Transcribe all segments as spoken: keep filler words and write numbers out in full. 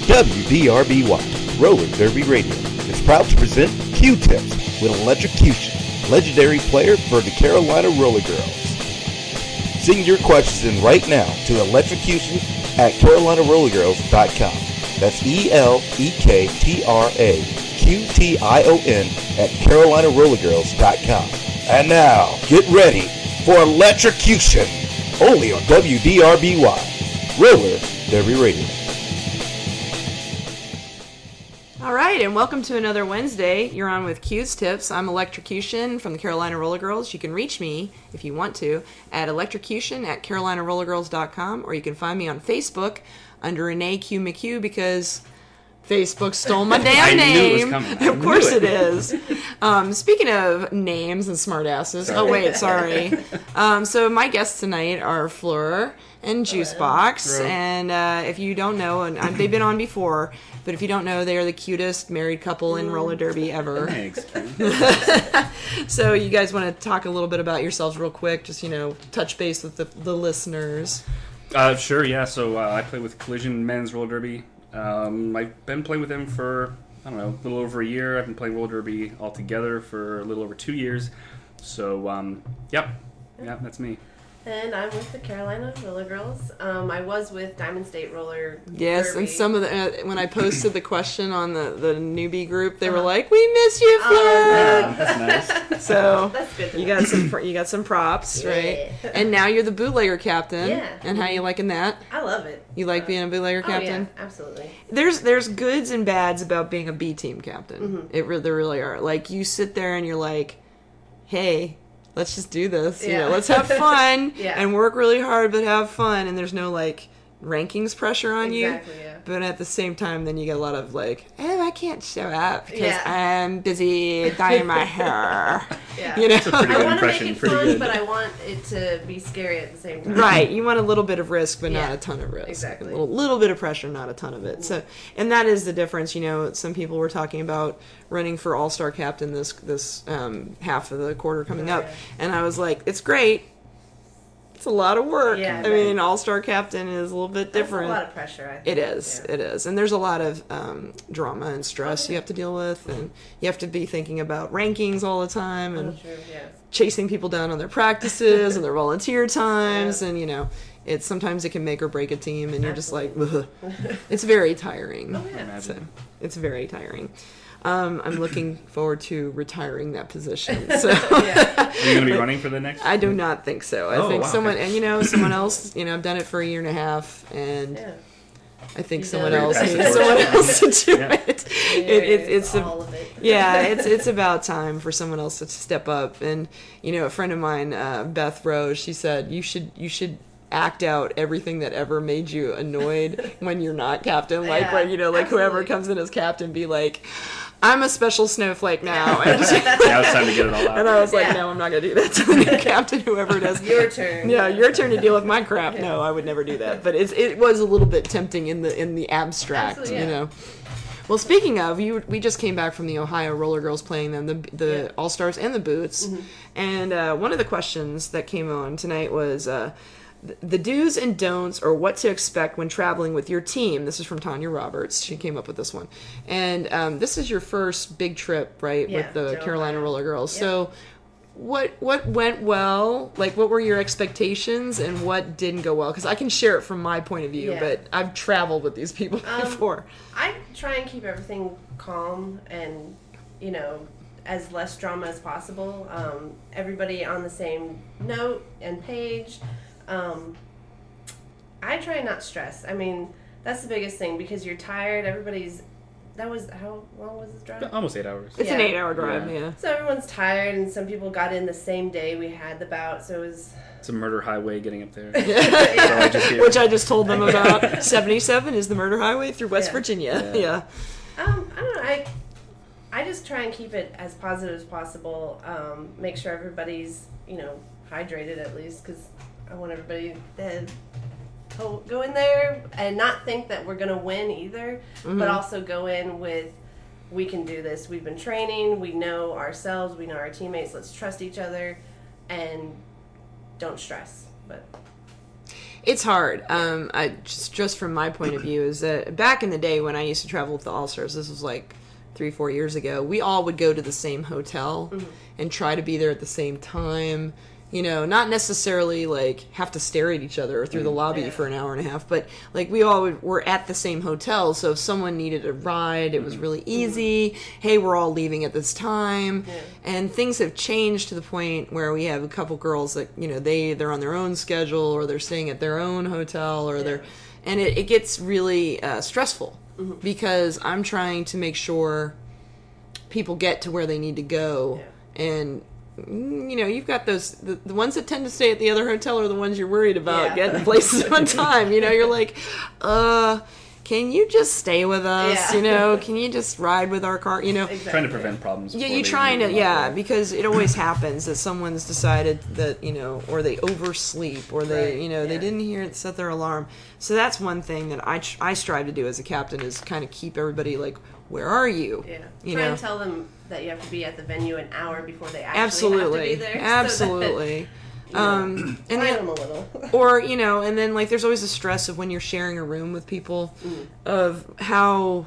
W D R B Y, Roller Derby Radio, is proud to present Q-Tips with Electrocution, legendary player for the Carolina Roller Girls. Send your questions in right now to electrocution at carolina roller girls dot com. That's E L E K T R A Q T I O N at carolina roller girls dot com. And now, get ready for Electrocution, only on W D R B Y, Roller Derby Radio. All right, and welcome to another Wednesday. You're on with Q's Tips. I'm Electrocution from the Carolina Roller Girls. You can reach me, if you want to, at electrocution at carolina roller girls dot com, or you can find me on Facebook under Renee Q McHugh, because Facebook stole my damn I name. knew it was coming. I Of course knew it is. Um, speaking of names and smartasses. Sorry. Oh, wait, sorry. Um, so my guests tonight are Fleur and Juicebox. Hello. And uh, if you don't know, and uh, they've been on before, but if you don't know, they are the cutest married couple in roller derby ever. Thanks. So you guys want to talk a little bit about yourselves real quick, just, you know, touch base with the, the listeners. Uh, sure, yeah. So uh, I play with Collision Men's Roller Derby. Um, I've been playing with them for, I don't know, a little over a year. I've been playing roller derby altogether for a little over two years. So, um, yep. Yeah, that's me. And I'm with the Carolina Roller Girls. Um, I was with Diamond State Roller Yes, Derby. and some of the, uh, when I posted the question on the, the newbie group, they were Uh-huh. like, "We miss you, Fleur." Yeah, that's nice. So That's good to you know. got some, pr- you got some props, right? Yeah. And now you're the bootlegger captain. Yeah. And how you liking that? I love it. You like being a bootlegger Oh, captain? yeah, absolutely. There's there's goods and bads about being a B team captain. Mm-hmm. It re- there really are. Like, you sit there and you're like, "Hey, let's just do this. You Yeah. know, let's have fun Yeah. and work really hard, but have fun." And there's no like rankings pressure on Exactly, you. yeah. But at the same time, then you get a lot of like, "Oh, I can't show up because Yeah. I'm busy dyeing my hair." Yeah. You know, That's a pretty I good want to make impression. it Pretty fun, good. but I want it to be scary at the same time. right? You want a little bit of risk, but not Yeah. a ton of risk. Exactly. A little, little bit of pressure, not a ton of it. So, and that is the difference. You know, some people were talking about running for All Star Captain this this um, half of the quarter coming up, Right. and I was like, it's great. It's a lot of work. Yeah, I right. mean, All Star Captain is a little bit That's different. a lot of pressure, I think. It is. Yeah. It is. And there's a lot of um, drama and stress you have to deal with, and you have to be thinking about rankings all the time, and Oh, true, yeah. chasing people down on their practices and their volunteer times, Yeah. and you know, it's sometimes it can make or break a team, and you're just like, Absolutely. ugh. It's very tiring. Oh, yeah. So, it's very tiring. Um, I'm looking forward to retiring that position. So Yeah. Are you going to be running for the next? I do not think so. I Oh, think wow, someone, okay. and you know, someone else. You know, I've done it for a year and a half, and Yeah. I think You someone done it. else That's needs the someone torch. else to do Yeah. it. It, it. It's a, all of it. yeah, it's it's about time for someone else to step up. And you know, a friend of mine, uh, Beth Rose, she said you should you should act out everything that ever made you annoyed when you're not captain. Like Yeah, when you know, like whoever absolutely. comes in as captain, be like, "I'm a special snowflake now." And, Now it's time to get it all out. and I was like, Yeah. "No, I'm not gonna do that to the new captain, whoever it is." Your turn. Yeah, your turn to deal with my crap. No, I would never do that. But it's it was a little bit tempting in the in the abstract, Absolutely, you yeah. know. Well, speaking of, you, we just came back from the Ohio Roller Girls playing them, the the Yeah. All Stars and the Boots, and uh, one of the questions that came on tonight was uh, th- the do's and don'ts, or what to expect when traveling with your team. This is from Tanya Roberts. She came up with this one, and um, this is your first big trip, right, Yeah, with the to Carolina Ohio. Roller Girls. Yeah. So. What what went well? Like, what were your expectations, and what didn't go well? Because I can share it from my point of view, Yeah. but I've traveled with these people Um, before. I try and keep everything calm and, you know, as less drama as possible. Um, everybody on the same note and page. Um, I try and not stress. I mean, that's the biggest thing because you're tired. Everybody's. That was how long was this drive? Almost eight hours. It's an yeah. eight-hour drive, Yeah. yeah. So everyone's tired, and some people got in the same day we had the bout. So it was. It's a murder highway getting up there. Yeah. So I just hear- Which I just told them about. seventy-seven is the murder highway through West Yeah. Virginia. Yeah. Yeah. Um, I don't know. I I just try and keep it as positive as possible. Um, make sure everybody's you know hydrated at least because I want everybody to go go in there and not think that we're gonna win either, but also go in with we can do this. We've been training. We know ourselves. We know our teammates. Let's trust each other, and don't stress. But It's hard. Um, I just just from my point of view is that back in the day when I used to travel with the All Stars, this was like three, four years ago. We all would go to the same hotel mm-hmm. and try to be there at the same time. You know, not necessarily like have to stare at each other through the lobby yeah. for an hour and a half, but like we all would, were at the same hotel. So if someone needed a ride, it was really easy. Mm-hmm. Hey, we're all leaving at this time, yeah. and things have changed to the point where we have a couple girls that you know they they're on their own schedule or they're staying at their own hotel or yeah. they're, and it, it gets really uh, stressful mm-hmm. because I'm trying to make sure people get to where they need to go yeah. and. You know, you've got those, the, the ones that tend to stay at the other hotel are the ones you're worried about yeah. getting places on time. You know, you're like, uh, can you just stay with us? Yeah. You know, can you just ride with our car? You know, exactly. Trying to prevent problems. Yeah, you're trying to, yeah, there. Because it always happens that someone's decided that, you know, or they oversleep or they, right. you know, yeah. they didn't hear it, set their alarm. So that's one thing that I, I strive to do as a captain is kind of keep everybody like, where are you? Yeah. You Try know? and tell them that you have to be at the venue an hour before they actually Absolutely. have to be there. Absolutely. So that, um, know, and then, them a little. Or, you know, and then, like, there's always the stress of when you're sharing a room with people mm. of how,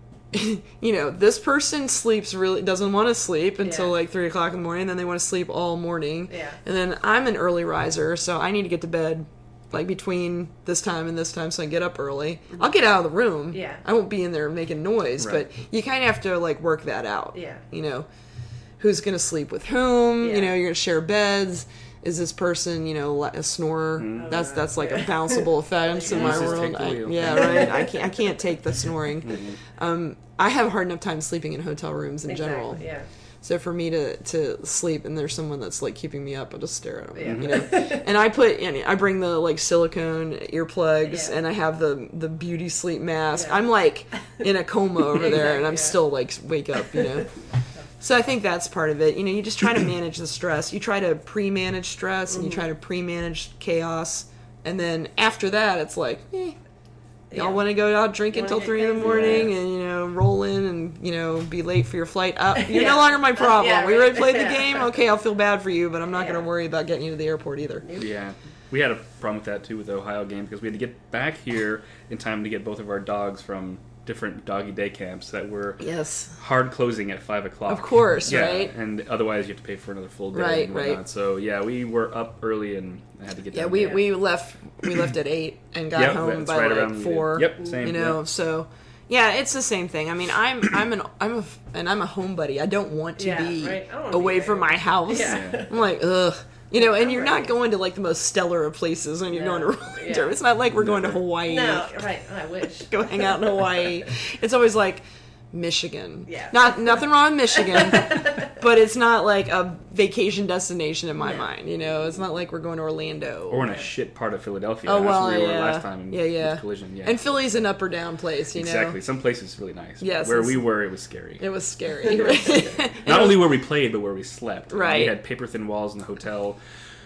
you know, this person sleeps really, doesn't want to sleep until, yeah. like, three o'clock in the morning, and then they want to sleep all morning. Yeah. And then I'm an early riser, so I need to get to bed like between this time and this time, so I get up early. I'll get out of the room. Yeah. I won't be in there making noise, right. but you kind of have to like work that out. Yeah. You know, who's going to sleep with whom? Yeah. You know, you're going to share beds. Is this person, you know, a snorer? Mm. That's that's like yeah. a bounceable offense in my world. I, yeah, right. I can't I can't take the snoring. Mm-hmm. Um, I have a hard enough time sleeping in hotel rooms in exactly, general. Yeah. So for me to, to sleep and there's someone that's like keeping me up, I'll just stare at them. Yeah. You know? And I put, you know, I bring the like silicone earplugs yeah. and I have the the beauty sleep mask. Yeah. I'm like in a coma over exactly, there and I'm yeah. still like wake up, you know. So I think that's part of it. You know, you just try to manage the stress. You try to pre-manage stress mm-hmm. and you try to pre-manage chaos. And then after that, it's like, eh. Y'all yeah. want to go out drink until three in the morning yeah. and, you know, roll in and, you know, be late for your flight. Uh, you're yeah. no longer my problem. Yeah, we already played the game. Okay, I'll feel bad for you, but I'm not yeah. going to worry about getting you to the airport either. Yeah. We had a problem with that, too, with the Ohio game because we had to get back here in time to get both of our dogs from different doggy day camps that were yes. hard closing at five o'clock. Of course, yeah, right? And otherwise you have to pay for another full day right, and whatnot. Right. So, yeah, we were up early and I had to get yeah, down we there. we left we left at eight and got yep, home by right like around four. Yep, same. You know, yep. so yeah, it's the same thing. I mean, I'm I'm an I'm a and I'm a homebody. I don't want to yeah, be right? away be from my house. Yeah. I'm like, ugh. You know, and I'm you're right. not going to like the most stellar of places when you're no. going to Rolling yeah. Derby. It's not like we're going to Hawaii. No, right. I wish. Go hang out in Hawaii. It's always like Michigan. Yeah. Not nothing wrong with Michigan, but it's not like a vacation destination in my no. mind. You know, it's not like we're going to Orlando or in a shit part of Philadelphia. Oh That's well, where we yeah. were last time. Yeah, yeah. With Collision. Yeah. And Philly's an up or down place. You exactly. know, exactly. Some places really nice. Yes, where we were, it was scary. It was scary. Right? Not only where we played, but where we slept. Right. We had paper thin walls in the hotel.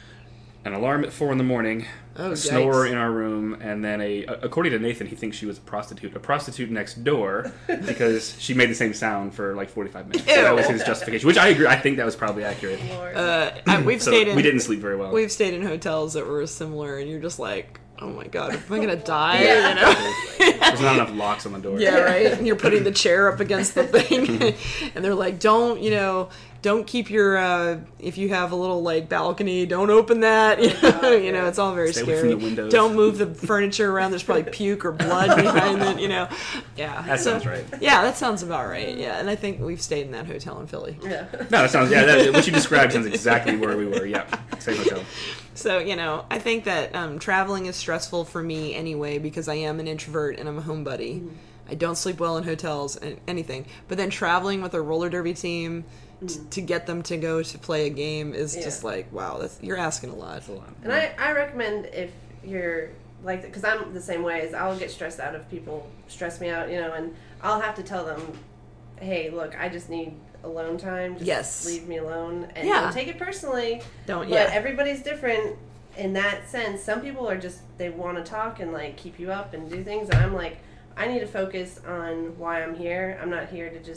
An alarm at four in the morning, oh, a yikes. snorer in our room, and then a. According to Nathan, he thinks she was a prostitute. A prostitute next door because she made the same sound for like forty-five minutes. So that was his justification, which I agree. I think that was probably accurate. Uh, I, we've so stayed in. We didn't sleep very well. We've stayed in hotels that were similar, and you're just like, oh my god, am I gonna die? Yeah. You know? There's not enough locks on the door. Yeah, right. And you're putting the chair up against the thing, and they're like, don't, you know. Don't keep your, uh, if you have a little, like, balcony, don't open that. You know, you know it's all very Stay scary. away from the windows. Don't move the furniture around. There's probably puke or blood behind it, you know. Yeah. That so, sounds right. Yeah, that sounds about right. Yeah, and I think we've stayed in that hotel in Philly. Yeah. No, that sounds, yeah, that, what you described sounds exactly where we were. Yeah, same hotel. So, you know, I think that um, traveling is stressful for me anyway because I am an introvert and I'm a homebody. Mm-hmm. I don't sleep well in hotels and anything. But then traveling with a roller derby team t- to get them to go to play a game is yeah. just like, wow, that's, you're asking a lot. That's a lot. And I, I recommend if you're like, because I'm the same way, is I'll get stressed out if people stress me out, you know, and I'll have to tell them, hey, look, I just need alone time. Just yes. leave me alone. And yeah. don't take it personally. Don't, but yeah. everybody's different in that sense. Some people are just, they want to talk and, like, keep you up and do things. And I'm like, I need to focus on why I'm here. I'm not here to just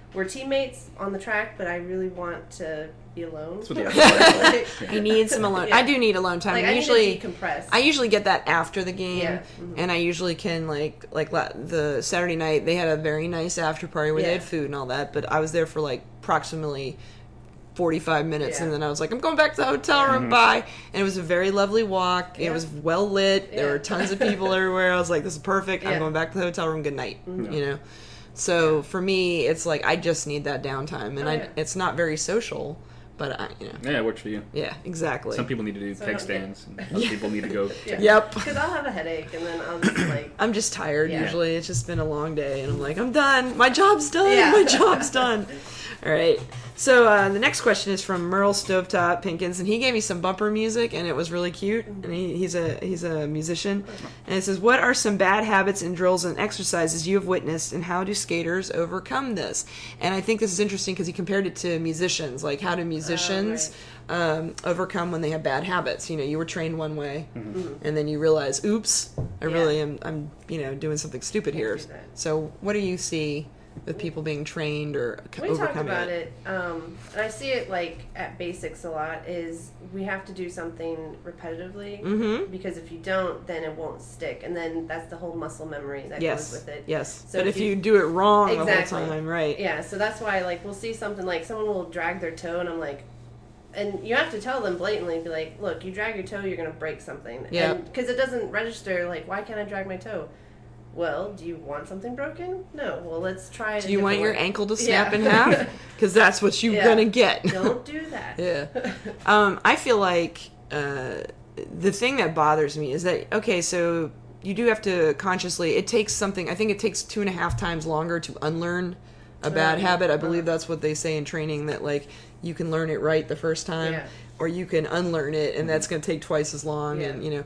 we're teammates on the track, but I really want to be alone. That's what the athletes I need some alone. Yeah. I do need alone time. Like, I I usually need to decompress. I usually get that after the game, Yeah. Mhm. and I usually can like like la- the Saturday night they had a very nice after party where they Yeah. had food and all that, but I was there for like approximately forty-five minutes, Yeah. and then I was like, I'm going back to the hotel room, bye. And it was a very lovely walk. It Yeah. was well lit. There Yeah. were tons of people everywhere. I was like, this is perfect. I'm Yeah. going back to the hotel room. Good night. Mhm. You know. So for me, it's like I just need that downtime, and Oh, I yeah. it's not very social, but I you know Yeah, it worked for you. yeah exactly. Some people need to do So I peg don't stands, and other people need to go. Yeah. Yep. Because I'll have a headache, and then I'll just like. I'm just tired Yeah. usually. It's just been a long day, and I'm like, I'm done. My job's done. Yeah. My job's done. All right. So uh, the next question is from Merle Stovetop Pinkins, and he gave me some bumper music, and it was really cute. And he, he's a he's a musician, and it says, "What are some bad habits and drills and exercises you have witnessed, and how do skaters overcome this?" And I think this is interesting because he compared it to musicians, like how do musicians um, overcome when they have bad habits? You know, you were trained one way, and then you realize, "Oops, I Yeah. really am. I'm you know doing something stupid here." do that. So, what do you see with people being trained or c- We talked overcoming about it, um, and I see it like at basics a lot. Is we have to do something repetitively Mm-hmm. because if you don't, then it won't stick, and then that's the whole muscle memory that Yes. goes with it. Yes. So but if if you, you- do it wrong Exactly. the whole time, right? Yeah, so that's why like we'll see something like someone will drag their toe, and I'm like, and you have to tell them blatantly, be like, look, you drag your toe, you're gonna break something. Yeah. Because it doesn't register. Like, why can't I drag my toe? Well, do you want something broken? No. Well, let's try it. Do a you want different your way. ankle to snap Yeah. in half? Because that's what you're Yeah. gonna get. Don't do that. Yeah. Um, I feel like uh, the thing that bothers me is that okay, so you do have to consciously. It takes something. I think it takes two and a half times longer to unlearn a bad Uh, habit. I believe uh. that's what they say in training, that like you can learn it right the first time, Yeah. or you can unlearn it, and that's going to take twice as long. Yeah. And you know,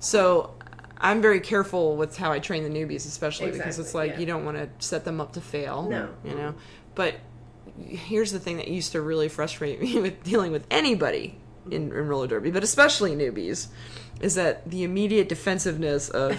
so I'm very careful with how I train the newbies, especially because it's Exactly, like yeah. you don't want to set them up to fail. No. You know, but here's the thing that used to really frustrate me with dealing with anybody in, in roller derby, but especially newbies, is that the immediate defensiveness of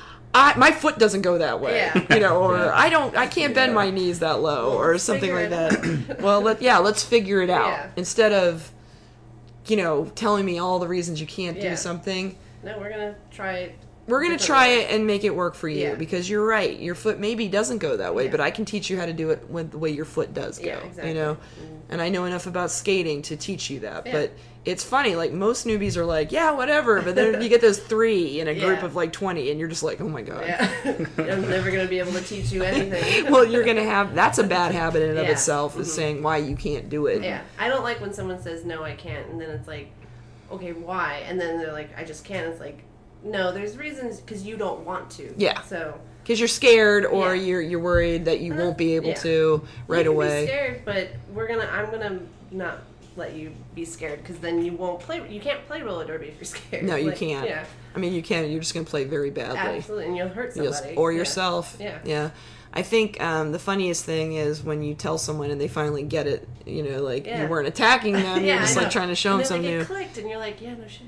I, my foot doesn't go that way, Yeah. you know, or Yeah. I don't, I can't bend Yeah. my knees that low, Well, or let's something like figure that. Well, let, yeah, let's figure it out Yeah. instead of, you know, telling me all the reasons you can't Yeah. do something. No, we're gonna try it. We're going to different try way. it and make it work for you Yeah. because you're right. Your foot maybe doesn't go that way, Yeah. but I can teach you how to do it with the way your foot does go. Yeah, exactly. You know, Mm. and I know enough about skating to teach you that. Yeah. But it's funny, like most newbies are like, yeah, whatever. But then you get those three in a group Yeah. of like twenty, and you're just like, oh my god. Yeah. I'm never gonna be able to teach you anything. Well, you're gonna have that's a bad habit in and of Yeah. itself, is Mhm. saying why you can't do it. Yeah, I don't like when someone says no, I can't, and then it's like, okay, why? And then they're like, I just can't. It's like, no, there's reasons because you don't want to. Yeah. So Because you're scared, or Yeah. you're you're worried that you Uh, won't be able yeah. to right you can away. Be scared, but we're gonna. I'm gonna not let you be scared because then you won't play. You can't play roller derby if you're scared. No, you Like, can't. Yeah, I mean, you can. You're just gonna play very badly. absolutely, and you'll hurt Yes, somebody or Yeah. yourself. Yeah. Yeah. I think um, the funniest thing is when you tell someone and they finally get it, you know, like Yeah. you weren't attacking them, Yeah, you're just I like know. trying to show and them then, something like, new. it clicked, and you're like, yeah, no shit.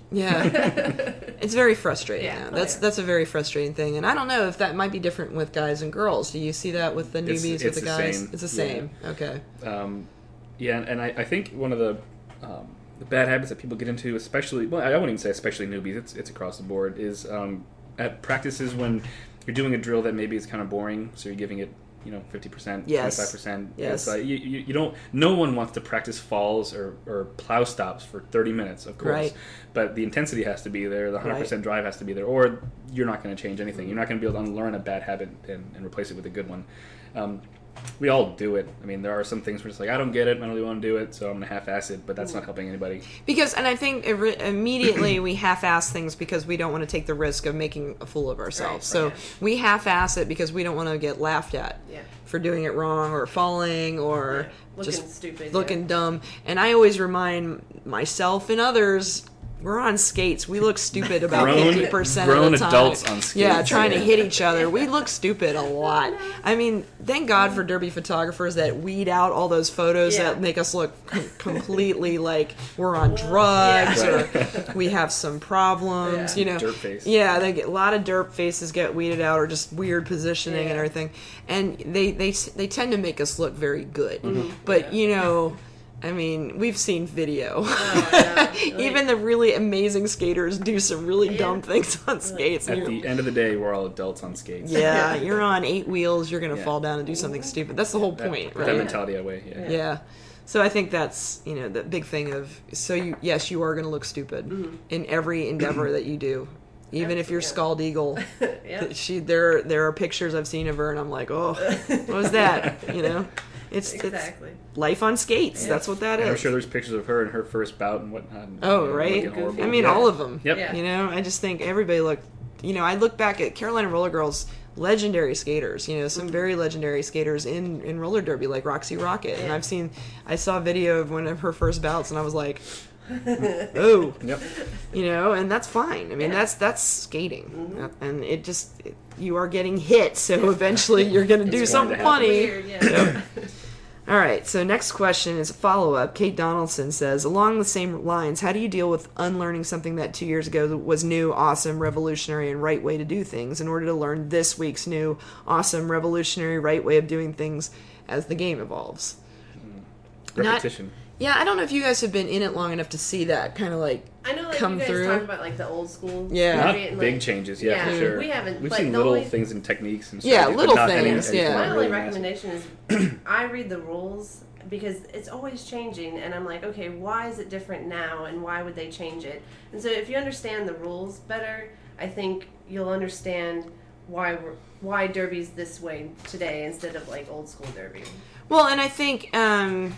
Yeah. It's very frustrating. Yeah. now. Oh, That's yeah. that's a very frustrating thing, and I don't know if that might be different with guys and girls. Do you see that with the It's- newbies it's with the the guys? same. It's the Yeah. same. Okay. Um, yeah, and I, I think one of the um, the bad habits that people get into, especially well, I wouldn't even say especially newbies. It's it's across the board. Is um, at practices when you're doing a drill that maybe is kind of boring, so you're giving it you know fifty percent, Yes. twenty-five percent. Yes. It's like you, you, you don't. No one wants to practice falls or, or plow stops for thirty minutes, of course. Right. But the intensity has to be there. The one hundred percent drive has to be there, or you're not going to change anything. You're not going to be able to unlearn a bad habit and, and replace it with a good one. Um, we all do it. I mean, there are some things where it's like, I don't get it, I don't really want to do it, so I'm going to half-ass it, but that's not helping anybody. Because, and I think it re- immediately we half-ass things because we don't want to take the risk of making a fool of ourselves. Right, so yeah. we half-ass it because we don't want to get laughed at Yeah. for doing it wrong or falling or Yeah. Looking just stupid, looking yeah. dumb. And I always remind myself and others, we're on skates. We look stupid about Grown- fifty percent of grown the time. adults on skates. Yeah, trying to hit each other. We look stupid a lot. I mean, thank God for derby photographers that weed out all those photos Yeah. that make us look com- completely like we're on drugs Yeah. or we have some problems. Yeah. You know, Dirt face. Yeah, they get, a lot of derp faces get weeded out or just weird positioning and Yeah. everything, and they they they tend to make us look very good. Mm-hmm. But you know. I mean, we've seen video. Oh, yeah. Even the really amazing skaters do some really Yeah. dumb things on skates. and At you're- the end of the day, we're all adults on skates. yeah, you're on eight wheels. You're gonna Yeah. fall down and do something stupid. That's the whole That, point, that right? mentality away. Yeah. Yeah. So I think that's you know the big thing of so you yes you are gonna look stupid Mm-hmm. in every endeavor that you do, even if you're Scald Eagle. Yeah. She there there are pictures I've seen of her and I'm like, oh, what was that? You know, it's Exactly. it's life on skates. Yeah. That's what that And is. I'm sure there's pictures of her in her first bout and whatnot. and, Oh, you know, right. looking horrible. I mean, Yeah. all of them. Yep. Yeah. You know, I just think everybody looked. You know, I look back at Carolina Roller Girls, legendary skaters. You know, some very legendary skaters in in roller derby, like Roxy Rocket. And Yeah. I've seen, I saw a video of one of her first bouts, and I was like, oh, Yep. you know, and that's fine. I mean, Yeah. that's that's skating, and it just it, you are getting hit, so eventually you're going to do It's something going to happen. funny. Weird, yeah. All right, so next question is a follow-up. Kate Donaldson says, along the same lines, how do you deal with unlearning something that two years ago was new, awesome, revolutionary, and right way to do things in order to learn this week's new, awesome, revolutionary, right way of doing things as the game evolves? Not- Repetition. Yeah, I don't know if you guys have been in it long enough to see that kind of like I know, like come you guys through. talk about like the old school. Yeah. Not derby and, big like, changes, yeah, yeah, for sure. we haven't, We've but seen the little only- things and techniques and Yeah, strategies, but little not any- things, anything yeah. My only really massive. recommendation is I read the rules because it's always changing, and I'm like, okay, why is it different now, and why would they change it? And so if you understand the rules better, I think you'll understand why we're, why derby's this way today instead of like old school derby. Well, and I think um,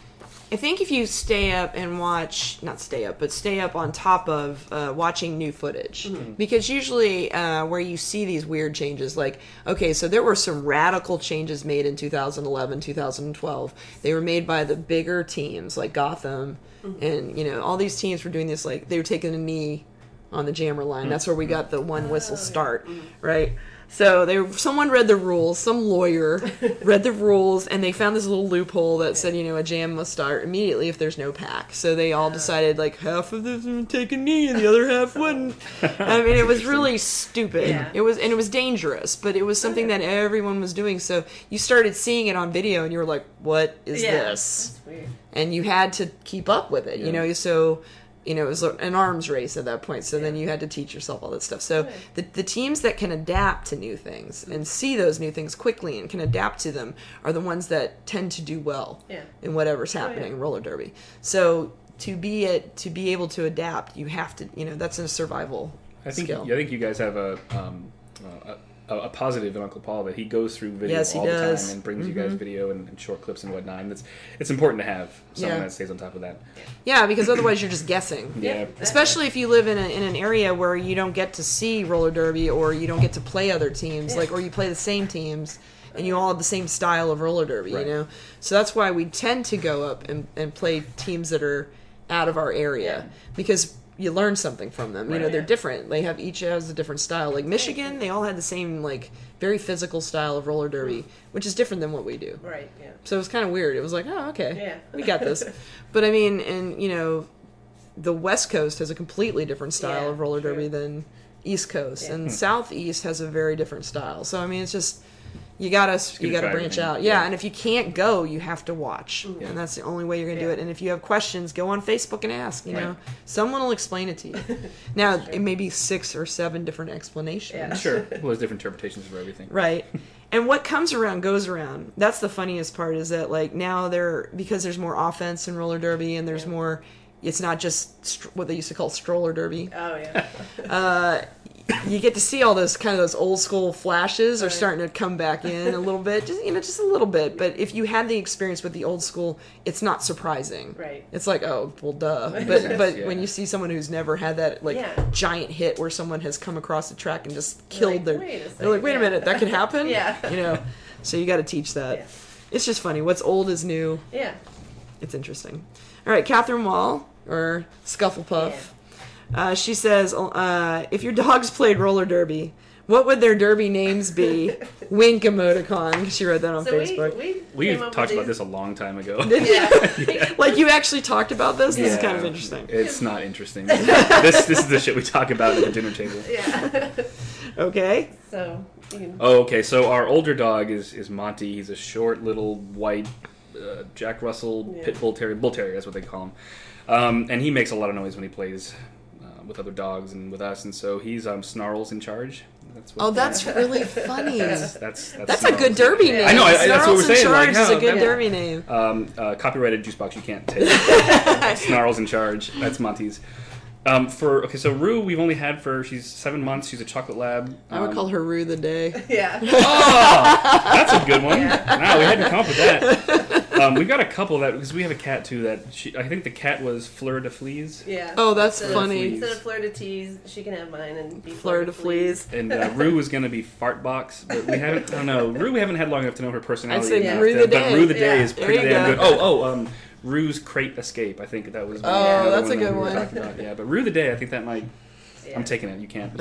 I think if you stay up and watch, not stay up, but stay up on top of uh, watching new footage, Mm-hmm. because usually uh, where you see these weird changes, like okay, so there were some radical changes made in two thousand eleven, two thousand twelve. They were made by the bigger teams like Gotham, Mm-hmm. and you know all these teams were doing this like they were taking a knee on the jammer line. That's where we got the one whistle start, right? So they someone read the rules, some lawyer read the rules, and they found this little loophole that said, you know, a jam must start immediately if there's no pack. So they all decided like half of this would take a knee and the other half wouldn't. I mean, it was really stupid. Yeah. It was and it was dangerous, but it was something that everyone was doing. So you started seeing it on video, and you were like, "What is Yeah, this?" that's weird. And you had to keep up with it, you know. So, you know, it was an arms race at that point. So then you had to teach yourself all that stuff. So the the teams that can adapt to new things and see those new things quickly and can adapt to them are the ones that tend to do well Yeah. in whatever's happening yeah. in roller derby. So to be it to be able to adapt, you have to, you know, that's a survival I think skill. I think you guys have a um, uh, a, a positive in Uncle Paul that he goes through video Yes, he all does. the time and brings you guys video and, and short clips and whatnot. And it's it's important to have someone Yeah. that stays on top of that. Yeah, because otherwise you're just guessing. Yeah. Especially if you live in, a, in an area where you don't get to see roller derby or you don't get to play other teams, Yeah. like or you play the same teams and you all have the same style of roller derby, Right. you know. So that's why we tend to go up and, and play teams that are out of our area Yeah. because you learn something from them. You know, Right. they're Yeah. different. They have each has a different style. Like Michigan, they all had the same like very physical style of roller derby, which is different than what we do. Right, yeah. So it was kind of weird. It was like, oh, okay, Yeah. we got this. But I mean, and you know, the West Coast has a completely different style Yeah, of roller true. derby than East Coast, Yeah. and Southeast has a very different style. So I mean, it's just you gotta you to gotta try branch everything. out. Yeah, Yeah. and if you can't go, you have to watch, Yeah. and that's the only way you're gonna do Yeah. it. And if you have questions, go on Facebook and ask. You Right. know, someone will explain it to you. Now it may be six or seven different explanations. Yeah. Sure. Well, there's different interpretations for everything. Right. And what comes around goes around. That's the funniest part is that like now there because there's more offense in roller derby and there's Yeah. more it's not just str- what they used to call stroller derby. Oh, yeah. Uh, you get to see all those kind of those old school flashes are Right. starting to come back in a little bit, just you know, just a little bit. But if you had the experience with the old school, it's not surprising. Right. It's like, oh, well, duh. But but Yeah. when you see someone who's never had that like Yeah. giant hit where someone has come across the track and just killed Like, their, wait a they're like, second, wait a yeah. minute, that could happen. Yeah. You know, so you got to teach that. Yeah. It's just funny. What's old is new. Yeah. It's interesting. All right, Catherine Wall or Scufflepuff. Uh, she says, uh, if your dogs played roller derby, what would their derby names be? Wink emoticon. She wrote that on So Facebook. we, We we came up talked with about these- this a long time ago. Yeah. Like, you actually talked about this? This is Yeah. kind of interesting. It's not interesting. this this is the shit we talk about at the dinner table. Yeah. Okay. So you can. Oh, okay. So our older dog is is Monty. He's a short little white uh, Jack Russell Yeah. pit bull terrier. Bull terrier, that's what they call him. Um, and he makes a lot of noise when he plays uh, with other dogs and with us. And so he's um, Snarls in charge. That's what Oh, that's really funny. that's that's, that's, That's a Snarls. good derby name. I know, I- that's what we're Snarls in saying, like, Charge is a yeah, good that- derby name. Um, uh, copyrighted juice box. You can't take. Snarls in charge. That's Monty's. Um, for okay, so Rue we've only had for she's seven months. She's a chocolate lab. I would Um, call her Rue the Day. Yeah. Oh, that's a good one. Yeah. Wow, we hadn't come up with that. Um, we've got a couple that because we have a cat too. That she, I think the cat was Fleur de Fleas, Yeah. Oh, that's Instead of- funny. Instead of Fleur de Tease, she can have mine and be Fleur de Fleas. and uh, Rue was going to be Fartbox, but we haven't. I don't know. Rue we haven't had long enough to know her personality. I'd say enough Rue to- the but Day. Rue the Day Yeah. is There pretty you damn go. good. Oh, oh, um, Rue's Crate Escape. I think that was. Oh, another that's a that good we were one. talking about. Yeah, but Rue the Day, I think that might. Yeah. I'm taking it. You can't.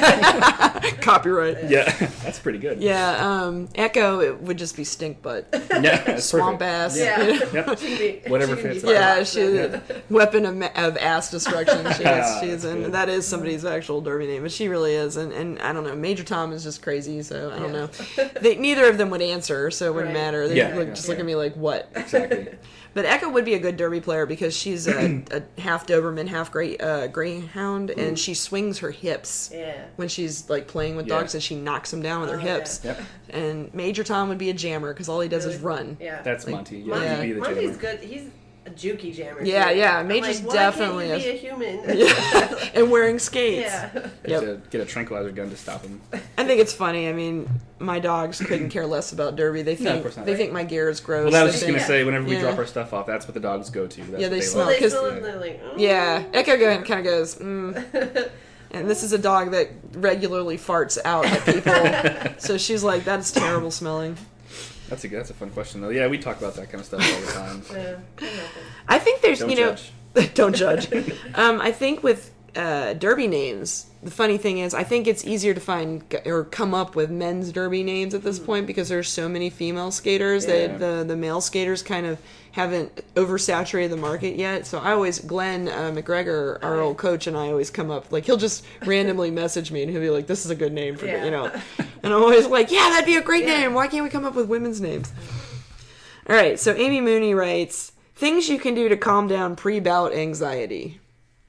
Copyright. Yeah, that's pretty good. Yeah, um, Echo, it would just be stink butt. yeah, that's Swamp perfect. ass. Yeah. Yep. She can be, Whatever she can be fits. Yeah, Fartbox. she weapon of, ma- of ass destruction. She is, Ah, she is that's in. good. That is somebody's actual derby name, but she really is. And, and I don't know, Major Tom is just crazy, so I don't Yeah. know. They, neither of them would answer, so it wouldn't Right. matter. They Yeah, would yeah. just look at me like, what? Exactly. But Echo would be a good derby player because she's a, a half Doberman, half gray, uh, greyhound, and she swings her hips Yeah. when she's like playing with Yeah. dogs, and she knocks them down with her Oh, hips. Yep. And Major Tom would be a jammer because all he does is Really? run. Yeah. That's Like, Monty. Yeah, Monty, he'd be the Monty's jammer. good. He's a jukey jammer. Yeah, too. yeah, I'm Major's like, definitely Why a- can't you be a human? Yeah. And wearing skates. Yeah. Yep. To get a tranquilizer gun to stop him. I think it's funny. I mean, my dogs couldn't care less about derby. They No, of think course not. they think my gear is gross. Well, that was They just think- gonna say, whenever we Yeah. drop our stuff off, that's what the dogs go to. That's Yeah, what they they smell Well, love. they 'cause- smell it and they're like, oh. Yeah, Echo kind of goes, mm. And this is a dog that regularly farts out at people. So she's like, that's terrible smelling. That's a that's a fun question though. Yeah, we talk about that kind of stuff all the time. Yeah, can't help it. I think there's, Don't you know, judge. don't judge. Um, I think with uh, derby names, the funny thing is, I think it's easier to find g- or come up with men's derby names at this point because there's so many female skaters. Yeah. They the the male skaters kind of haven't oversaturated the market yet. So I always, Glenn uh, McGregor, our Oh, yeah. old coach, and I always come up like he'll just randomly message me and he'll be like, "This is a good name for Yeah. you know," and I'm always like, "Yeah, that'd be a great Yeah. name. Why can't we come up with women's names?" All right, so Amy Mooney writes, things you can do to calm down pre-bout anxiety.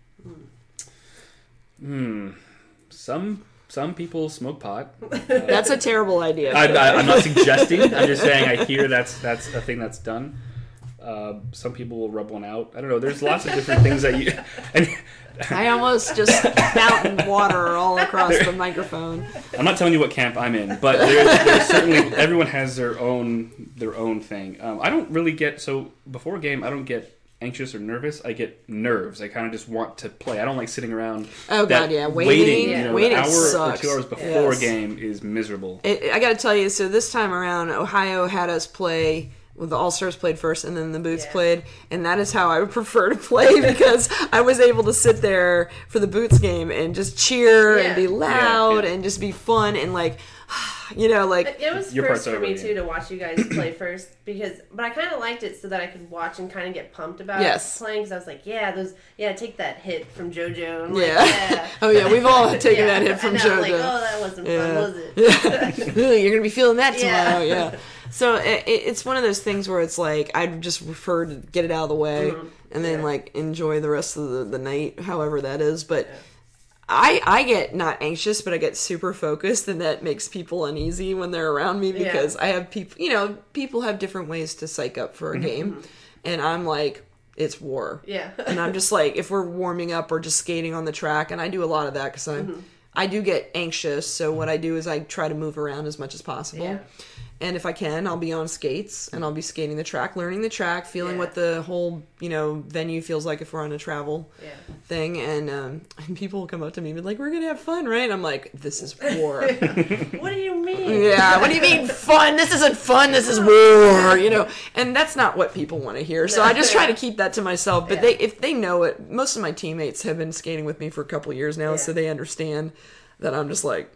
Hmm. Some some people smoke pot. That's a terrible idea. I, I, I'm not suggesting. I'm just saying I hear that's that's a thing that's done. Uh, some people will rub one out. I don't know. There's lots of different things that you. And I almost just fountained water all across the microphone. I'm not telling you what camp I'm in, but there's, there's certainly everyone has their own their own thing. Um, I don't really get so before a game. I don't get anxious or nervous. I get nerves. I kind of just want to play. I don't like sitting around. Oh, that God, yeah. Waiting- you know, waiting an hour sucks. or two hours before Yes. a game is miserable. It, I got to tell you, so this time around, Ohio had us play. Well, the All Stars played first, and then the Boots Yeah. played, and that is how I would prefer to play because I was able to sit there for the Boots game and just cheer Yeah. and be loud Yeah, yeah. and just be fun and like, you know, like It was Your first part's for me over, too yeah. to watch you guys play first because, but I kind of liked it so that I could watch and kind of get pumped about Yes. playing because I was like, yeah, those, yeah, take that hit from JoJo. I'm like, yeah. yeah. Oh yeah, we've all taken Yeah. that hit from I know, JoJo. Like, oh, that wasn't Yeah. fun, was it? Yeah. Ooh, you're gonna be feeling that Yeah. tomorrow. Yeah. So it, it's one of those things where it's like I'd just prefer to get it out of the way Mhm. and then Yeah. like enjoy the rest of the, the night, however that is. But Yeah. I I get not anxious, but I get super focused, and that makes people uneasy when they're around me Yeah. because I have people. You know, people have different ways to psych up for a game, and I'm like, it's war. Yeah. And I'm just like, if we're warming up or just skating on the track, and I do a lot of that because I, I do get anxious. So what I do is I try to move around as much as possible. Yeah. And if I can, I'll be on skates and I'll be skating the track, learning the track, feeling Yeah. what the whole, you know, venue feels like if we're on a travel Yeah. thing. And, um, and people will come up to me and be like, we're going to have fun, right? And I'm like, this is war. What do you mean? Yeah, what do you mean fun? This isn't fun, this is war, you know. And that's not what people want to hear. So I just try to keep that to myself. But Yeah. they if they know it, most of my teammates have been skating with me for a couple years now, Yeah. so they understand that I'm just like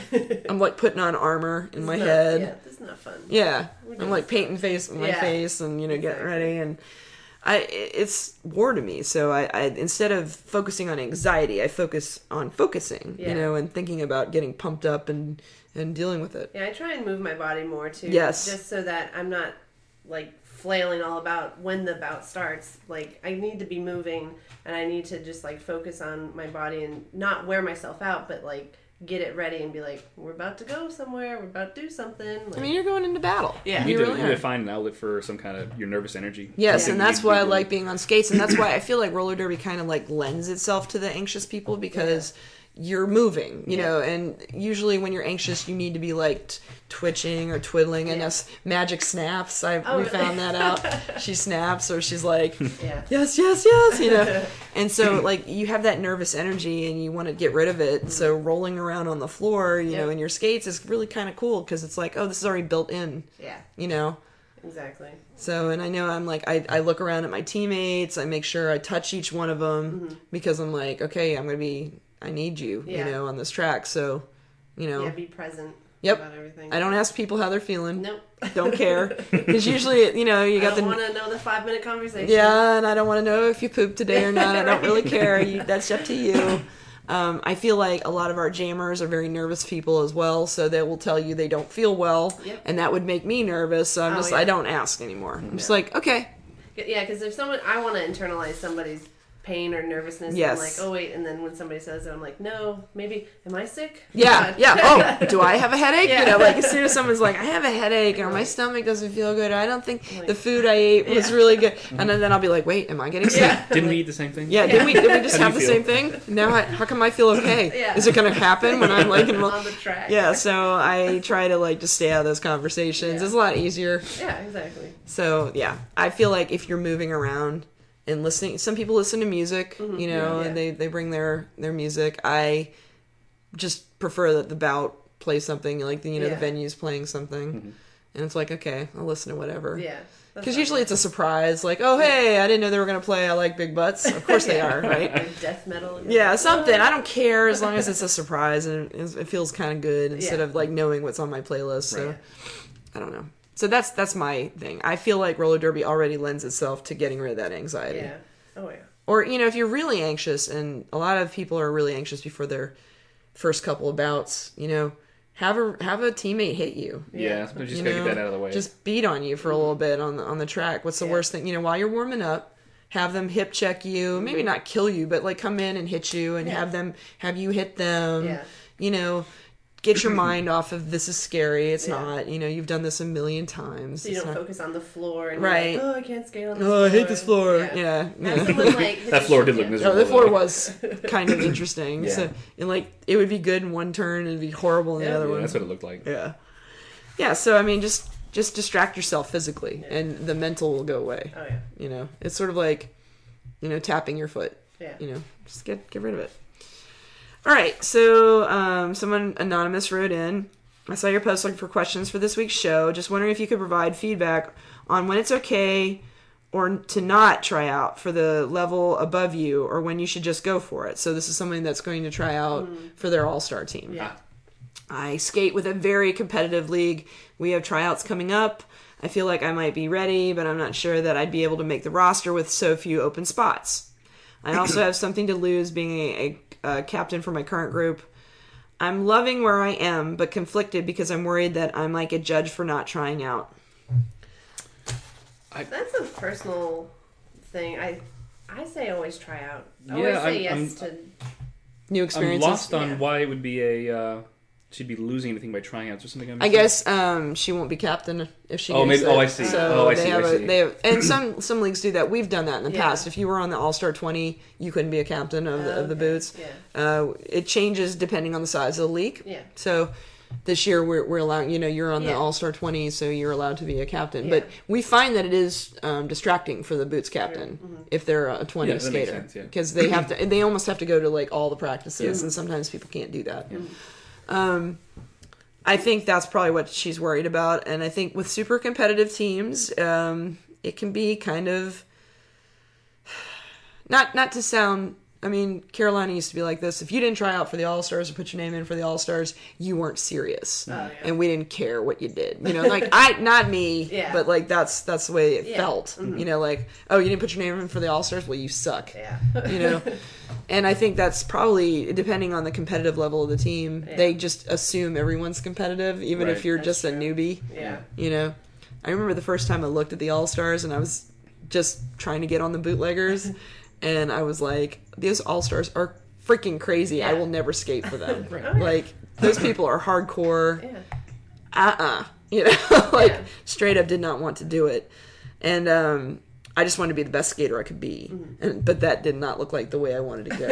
I'm like putting on armor in my It's not- head. Yeah, this is not fun. Yeah, We're I'm doing like stuff. painting face my Yeah. face and you know getting Exactly. ready and I it's war to me. So I, I instead of focusing on anxiety, I focus on focusing, Yeah. you know, and thinking about getting pumped up and and dealing with it. Yeah, I try and move my body more too. Yes. Just so that I'm not like flailing all about when the bout starts. Like I need to be moving and I need to just like focus on my body and not wear myself out, but like get it ready and be like, we're about to go somewhere, we're about to do something. Like, I mean, you're going into battle. Yeah. You you need, to, really you need are. to find an outlet for some kind of your nervous energy. Yes, Something and you that's need to why I do. like being on skates, and that's why I feel like roller derby kind of like lends itself to the anxious people because you're moving, you Yeah. know, and usually when you're anxious, you need to be like t- twitching or twiddling, and Yeah. us magic snaps. I Oh, we really? found that out. She snaps, or she's like, yeah. yes, yes, yes, you know, and so like you have that nervous energy, and you want to get rid of it. So rolling around on the floor, you know, Yep. in your skates is really kind of cool because it's like, oh, this is already built in, Yeah. you know. Exactly. So, and I know I'm like, I, I look around at my teammates, I make sure I touch each one of them because I'm like, okay, I'm going to be, I need you, Yeah. you know, on this track. So, you know, Yeah, be present Yep. about everything. I don't ask people how they're feeling. Nope. Don't care. Because usually, you know, you I got don't the. want to know the five minute conversation. Yeah, and I don't want to know if you pooped today or not. I don't really care. You, that's up to you. Um, I feel like a lot of our jammers are very nervous people as well, so they will tell you they don't feel well, Yep. and that would make me nervous. So I'm Oh, just, yeah. I don't ask anymore. I'm just Yeah. like, okay, Yeah, because if someone, I want to internalize somebody's pain or nervousness. Yes. I'm like, oh wait, and then when somebody says it, I'm like, no, maybe, am I sick? yeah, God. yeah. Oh, do I have a headache? Yeah. You know, like as soon as someone's like, I have a headache, or my stomach doesn't feel good, or I don't think Like- the food I ate was Yeah. really good, and then, then I'll be like, wait, am I getting sick? Yeah. Didn't we eat the same thing? Yeah, did we did we just How have do the you same thing? Now, I, how come I feel okay? Yeah. Is it going to happen when I'm like in? on the track. Yeah, so I try to like just stay out of those conversations. Yeah. It's a lot easier. Yeah, exactly. So yeah, I feel like if you're moving around and listening, some people listen to music, you know, Yeah. and they, they bring their, their music. I just prefer that the bout plays something like the, you know, Yeah. the venue's playing something. And it's like, okay, I'll listen to whatever. Yeah. That's Because fine. usually it's a surprise, like, oh, hey, I didn't know they were going to play I Like Big Butts. Of course they are, right? Like death metal. Yeah, something. I don't care as long as it's a surprise and it it feels kind of good instead Yeah. of like knowing what's on my playlist. So Right. I don't know. So that's that's my thing. I feel like roller derby already lends itself to getting rid of that anxiety. Yeah. Oh yeah. Or you know, if you're really anxious, and a lot of people are really anxious before their first couple of bouts, you know, have a have a teammate hit you. Yeah, so just You gotta know, get that out of the way. Just beat on you for a little bit on the on the track. What's the Yeah. worst thing? You know, while you're warming up, have them hip check you. Maybe not kill you, but like come in and hit you, and Yeah. have them have you hit them. Yeah. You know, get your mind off of this is scary. It's Yeah. not. You know, you've done this a million times. So you It's don't not- focus on the floor and Right. you're like, oh, I can't skate on this Oh, floor. I hate this floor. Yeah. Yeah. yeah. Have someone like hit That the floor shit- did look yeah. miserable. Oh, the floor though. was kind of interesting. Yeah. So, and like, it would be good in one turn, and it'd be horrible in the Yeah, other Yeah, one. that's what it looked like. Yeah. Yeah. So I mean, just just distract yourself physically, Yeah. and the mental will go away. Oh yeah. You know, it's sort of like, you know, tapping your foot. Yeah. You know, just get get rid of it. All right. So um, someone anonymous wrote in. I saw your post looking for questions for this week's show. Just wondering if you could provide feedback on when it's okay or to not try out for the level above you, or when you should just go for it. So this is something that's going to try out for their all-star team. Yeah. I skate with a very competitive league. We have tryouts coming up. I feel like I might be ready, but I'm not sure that I'd be able to make the roster with so few open spots. I also have something to lose being a, a, a captain for my current group. I'm loving where I am, but conflicted because I'm worried that I might get judged for not trying out. That's a personal thing. I I say always try out. Yeah, Always say I'm- yes I'm- to. New I'm experiences? lost on Yeah. why it would be a. Uh, she'd be losing anything by trying out. Is there something I'm I missing? guess um, she won't be captain if she Oh, makes maybe- it. oh, I see. So Oh, I they see, have I a, see. they have, and some some leagues do that. We've done that in the Yeah. past. If you were on the All-Star twenty, you couldn't be a captain of the, of the Okay. boots. Yeah. Uh, it changes depending on the size of the league. Yeah. So this year we're, we're allowing, you know, you're on the Yeah. All-Star twenty, so you're allowed to be a captain. Yeah. But we find that it is um, distracting for the boots captain Mm-hmm. if they're a twenty Yeah, that makes skater. sense, yeah. Because they have to, they almost have to go to like all the practices, Yeah. and sometimes people can't do that. Um, I think that's probably what she's worried about. And I think with super competitive teams, um, it can be kind of, not not to sound, I mean, Carolina used to be like this. If you didn't try out for the All-Stars or put your name in for the All-Stars, you weren't serious. Oh, yeah. And we didn't care what you did. You know, like, I, not me, Yeah. but like, that's that's the way it Yeah. felt. Mhm. You know, like, oh, you didn't put your name in for the All-Stars? Well, you suck. Yeah. You know? And I think that's probably, depending on the competitive level of the team, Yeah. they just assume everyone's competitive, even if Right. you're That's just a true. newbie. Yeah. You know? I remember the first time I looked at the All-Stars and I was just trying to get on the bootleggers. And I was like, those All-Stars are freaking crazy. I Yeah. will never skate for them. Right. Oh, yeah. Like, those people are hardcore. Yeah. Uh-uh. You know? like, Yeah. straight up did not want to do it. And um, I just wanted to be the best skater I could be. Mm-hmm. And, but that did not look like the way I wanted to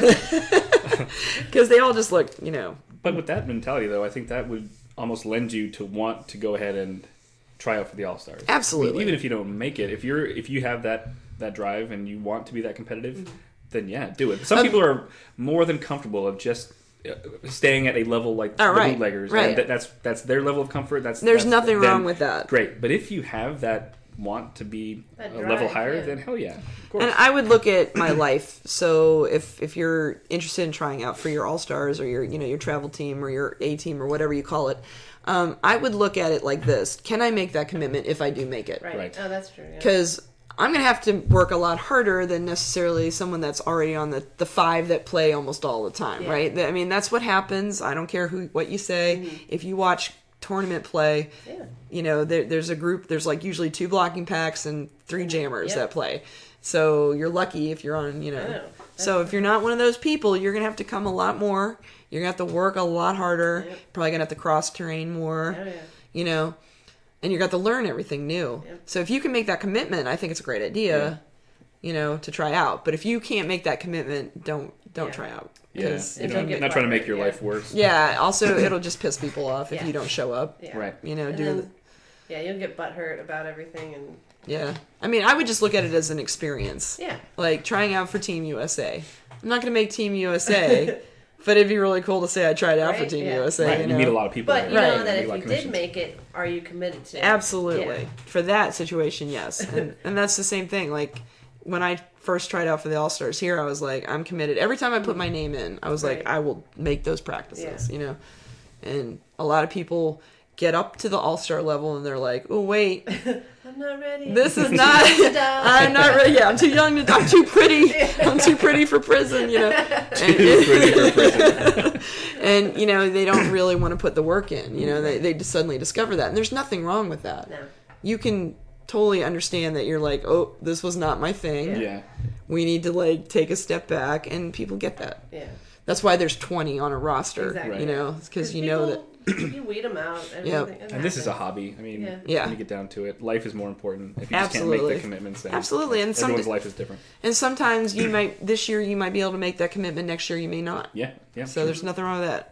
go. Because they all just look, you know. But with that mentality, though, I think that would almost lend you to want to go ahead and try out for the All Stars. Absolutely. even if you don't make it, if you're if you have that that drive and you want to be that competitive, Mm-hmm. then yeah, do it. Some Um, people are more than comfortable of just uh, staying at a level like Oh, the right, bootleggers. right. And that, that's that's their level of comfort. That's There's that's nothing them. wrong with that. Great, but if you have that want to be That a level drive, higher, yeah. then hell yeah, of course. And I would look at my life. So if if you're interested in trying out for your All Stars or your you know your travel team or your A team or whatever you call it, um, I would look at it like this: can I make that commitment if I do make it? Right. Right. Oh, that's true. Yeah. Because I'm gonna have to work a lot harder than necessarily someone that's already on the, the five that play almost all the time, Yeah. right? I mean, that's what happens. I don't care who what you say. Mm-hmm. If you watch tournament play, Yeah. you know, there, there's a group. There's like usually two blocking packs and three jammers Yep. that play. So you're lucky if you're on, you know. I know. So if you're not one of those people, you're gonna have to come a lot more. You're gonna have to work a lot harder. Yep. Probably gonna have to cross terrain more. Oh, yeah. You know, and you got to learn everything new. Yep. So if you can make that commitment, I think it's a great idea. Yeah. You know, to try out. But if you can't make that commitment, don't don't Yeah. try out. yeah, 'Cause If you're you not, get not trying to make fired, your yeah. life worse. Yeah. Also, it'll just piss people off if Yeah. you don't show up. Yeah. Right. You know, And do then, the, yeah, you'll get butthurt about everything, and yeah. I mean, I would just look at it as an experience. yeah, Like trying out for Team U S A. I'm not going to make Team U S A, but it'd be really cool to say I tried out for Right? Team Yeah. U S A. Right, You you know? meet a lot of people. but you there, Right. know and that meet if a lot you of did connections. make it, are you committed to it? Absolutely. Yeah. For that situation, yes. And and that's the same thing. Like when I first tried out for the All Stars here, I was like, I'm committed. Every time I put my name in, I was like, Right. I will make those practices, Yeah. you know. And a lot of people get up to the All Star level and they're like, oh wait, I'm not ready. this is not. I'm not ready. Yeah, I'm too young. To, I'm too pretty. I'm too pretty for prison. You know. And, Pretty for prison. and you know they don't really want to put the work in. You know, they they just suddenly discover that, and there's nothing wrong with that. No. You can totally understand that you're like, oh, this was not my thing. Yeah. We need to like take a step back, and people get that. Yeah. That's why there's twenty on a roster. Exactly. You know, because you know that. people, you weed them out. And Yep. everything- it And this is a happens. hobby. I mean, Yeah. Yeah. when you get down to it, life is more important. If you just can't Absolutely. make the commitments, then Absolutely, and some- everyone's life is different. And sometimes you might this year you might be able to make that commitment. Next year you may not. Yeah, yeah. So there's nothing wrong with that.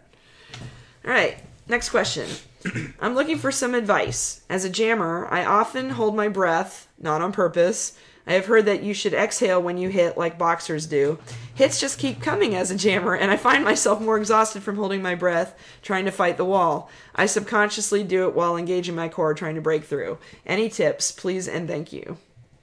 All right, next question. I'm looking for some advice. As a jammer, I often hold my breath, not on purpose. I have heard that you should exhale when you hit like boxers do. Hits just keep coming as a jammer, and I find myself more exhausted from holding my breath, trying to fight the wall. I subconsciously do it while engaging my core, trying to break through. Any tips, please and thank you.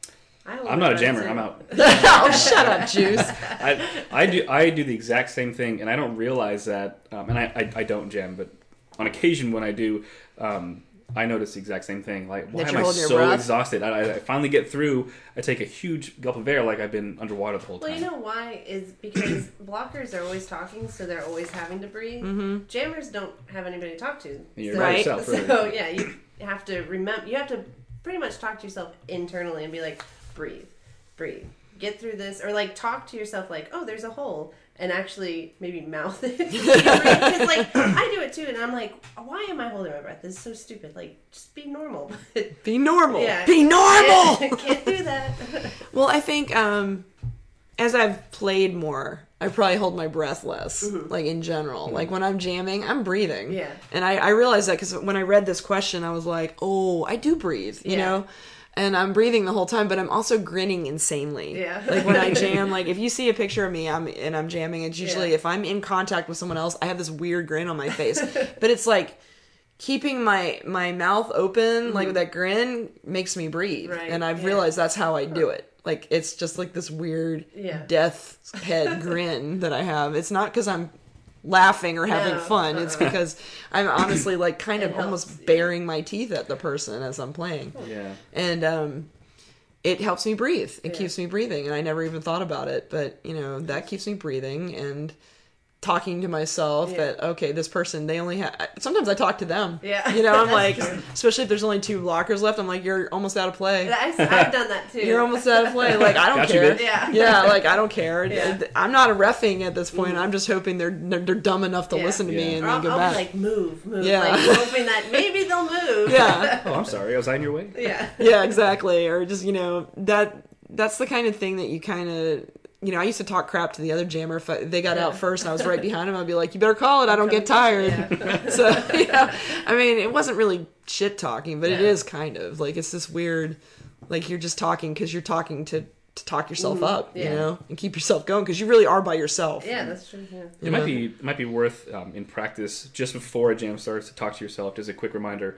I hold I'm my not a breath, jammer. too. I'm out. Oh, shut up, Juice. I, I do I do the exact same thing, and I don't realize that. Um, and I, I I don't jam, but on occasion when I do, um, I notice the exact same thing. Like, why That am you're I holding your so breath? exhausted? I, I finally get through. I take a huge gulp of air, like I've been underwater the whole Well, time. you know why? Is because blockers are always talking, so they're always having to breathe. Mm-hmm. Jammers don't have anybody to talk to. You're so, by yourself, So really. yeah, you have to remember. You have to pretty much talk to yourself internally and be like, breathe, breathe, get through this, or like talk to yourself like, oh, there's a hole, and actually maybe mouth it. Because like I do it too, and I'm like, why am I holding my breath? This is so stupid. Like, just be normal. Be normal. Yeah. Be normal. Can't do that. Well, I think um, as I've played more, I probably hold my breath less, mm-hmm. like in general. Mm-hmm. Like when I'm jamming, I'm breathing. Yeah. And I, I realized that because when I read this question, I was like, oh, I do breathe, you yeah. know? And I'm breathing the whole time, but I'm also grinning insanely. Yeah. Like when I jam, like if you see a picture of me I'm and I'm jamming, it's usually yeah. if I'm in contact with someone else, I have this weird grin on my face. But it's like keeping my my mouth open, mm-hmm. like with that grin, makes me breathe. Right. And I've yeah. realized that's how I do it. Like, it's just like this weird yeah. death head grin that I have. It's not because I'm laughing or having no. fun. Uh-uh. It's because I'm honestly, like, kind of helps, almost yeah. baring my teeth at the person as I'm playing. Yeah. And um, it helps me breathe. It yeah. keeps me breathing. And I never even thought about it. But, you know, that keeps me breathing and talking to myself yeah. that, okay, this person, they only have... Sometimes I talk to them. Yeah. You know, I'm like... True. Especially if there's only two blockers left, I'm like, you're almost out of play. I've, I've done that, too. You're almost out of play. Like, I don't Got care. You, yeah. Yeah, like, I don't care. Yeah. I'm not a reffing at this point. Mm. I'm just hoping they're they're, they're dumb enough to yeah. listen to yeah. me and or then I'll, go I'll back. be like, move, move. Yeah. Like, hoping that maybe they'll move. Yeah. Oh, I'm sorry. Was I in your way? Yeah. Yeah, exactly. Or just, you know, that that's the kind of thing that you kind of... You know, I used to talk crap to the other jammer. If I, they got yeah. out first and I was right behind them, I'd be like, you better call it. I don't get tired. Yeah. So, you know, I mean, it wasn't really shit talking, but yeah. it is kind of. Like, it's this weird, like, you're just talking because you're talking to, to talk yourself mm-hmm. up, yeah. you know, and keep yourself going because you really are by yourself. Yeah, that's true. Yeah. It You might know? be it might be worth um, in practice just before a jam starts to talk to yourself. Just a quick reminder: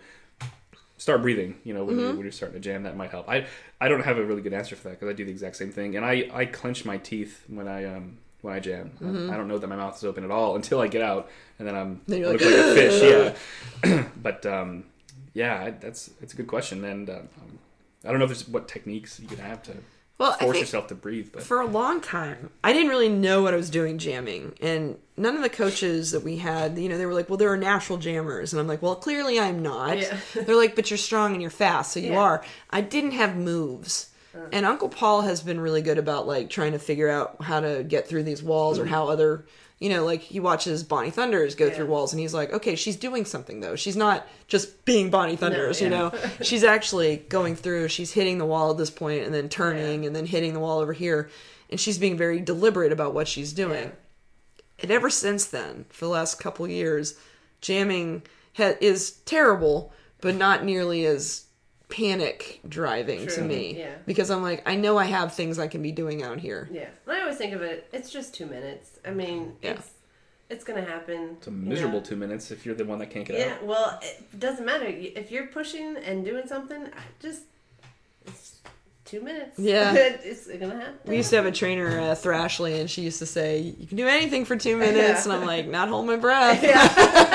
start breathing. You know, when, Mm-hmm. you're, when you're starting to jam, that might help. I I don't have a really good answer for that because I do the exact same thing, and I, I clench my teeth when I um when I jam. Mm-hmm. I, I don't know that my mouth is open at all until I get out, and then I'm Then I you're look like, like a fish. Yeah, but um yeah, I, that's that's a good question, and uh, um, I don't know if there's what techniques you can have to. Well, I force think yourself to breathe, but for a long time, I didn't really know what I was doing jamming, and none of the coaches that we had, you know, they were like, "Well, there are natural jammers," and I'm like, "Well, clearly I'm not." Yeah. They're like, "But you're strong and you're fast, so you Yeah. are." I didn't have moves, uh. and Uncle Paul has been really good about like trying to figure out how to get through these walls or how other. You know, like, he watches Bonnie Thunders go yeah. through walls, and he's like, okay, she's doing something, though. She's not just being Bonnie Thunders, No, you yeah. know? She's actually going through, she's hitting the wall at this point, and then turning, yeah. and then hitting the wall over here. And she's being very deliberate about what she's doing. Yeah. And ever since then, for the last couple years, jamming ha- is terrible, but not nearly as panic driving True. to me. Yeah. Because I'm like, I know I have things I can be doing out here. Yeah. I always think of it, it's just two minutes. I mean, Yeah. it's it's going to happen. it's a miserable you know. two minutes if you're the one that can't get Yeah, out. well, it doesn't matter. If you're pushing and doing something, just, it's two minutes. Yeah. It's going to happen. We used to have a trainer, uh, Thrashley, and she used to say, you can do anything for two minutes. Yeah. And I'm like, not hold my breath. Yeah.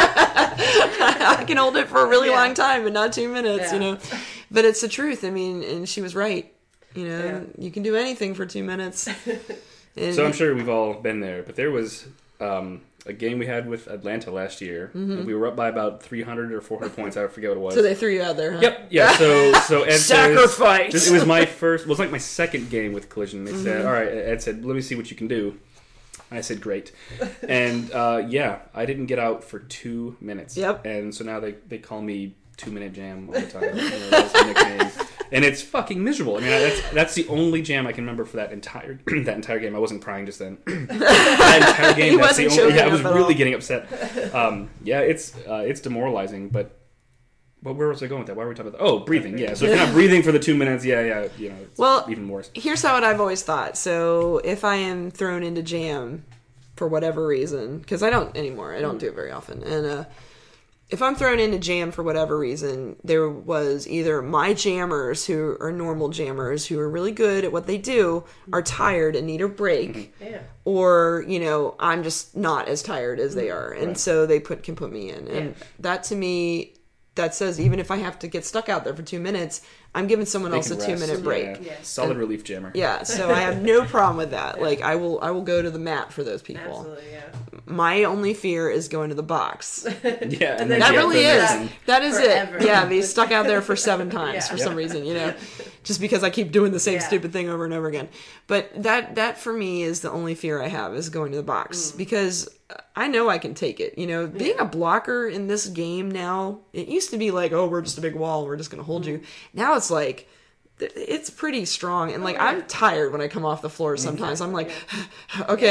I can hold it for a really Yeah. long time, but not two minutes, Yeah. you know. But it's the truth. I mean, and she was right. You know, Yeah. you can do anything for two minutes. And So I'm sure we've all been there, but there was um, a game we had with Atlanta last year. And we were up by about three hundred or four hundred points. I forget what it was. So they threw you out there, huh? Yep. Yeah. So so Ed Sacrifice! Says, it was my first. It was like my second game with Collision. They said, "All right." Ed said, "Let me see what you can do." I said, "Great," and uh, yeah, I didn't get out for two minutes. Yep. And so now they, they call me Two Minute Jam all the time. You know, that's the nickname. And it's fucking miserable. I mean, that's that's the only jam I can remember for that entire that entire game. I wasn't crying just then. That entire game. He that's wasn't the only. Yeah, I choking was up at really all. getting upset. Um, yeah, it's uh, it's demoralizing, but. But where was I going with that? Why were we talking about that? Oh, breathing. Yeah. So if you're not breathing for the two minutes, yeah, yeah, you know, it's Well, even worse. Here's how I've always thought. So if I am thrown into jam for whatever reason, because I don't anymore, I don't do it very often, and uh, if I'm thrown into jam for whatever reason, there was either my jammers who are normal jammers who are really good at what they do are tired and need a break, Yeah. or you know I'm just not as tired as they are, and Right. so they put can put me in, and Yeah. that to me. That says even if I have to get stuck out there for two minutes, I'm giving someone They else a can two rest. minute break. Yeah. Yeah. Solid And- relief jammer. Yeah, so I have no problem with that. Like I will, I will go to the mat for those people. Absolutely, yeah. My only fear is going to the box. Yeah. And then then That get really the is. medicine. That is Forever. it. Yeah, be stuck out there for seven times Yeah. for Yeah. some reason, you know, just because I keep doing the same Yeah. stupid thing over and over again. But that that for me is the only fear I have is going to the box Mm. because I know I can take it. You know, being a blocker in this game now, it used to be like, oh, we're just a big wall, we're just going to hold you. Now it's like. It's pretty strong, and like Oh, yeah. I'm tired when I come off the floor. Sometimes I'm like, okay,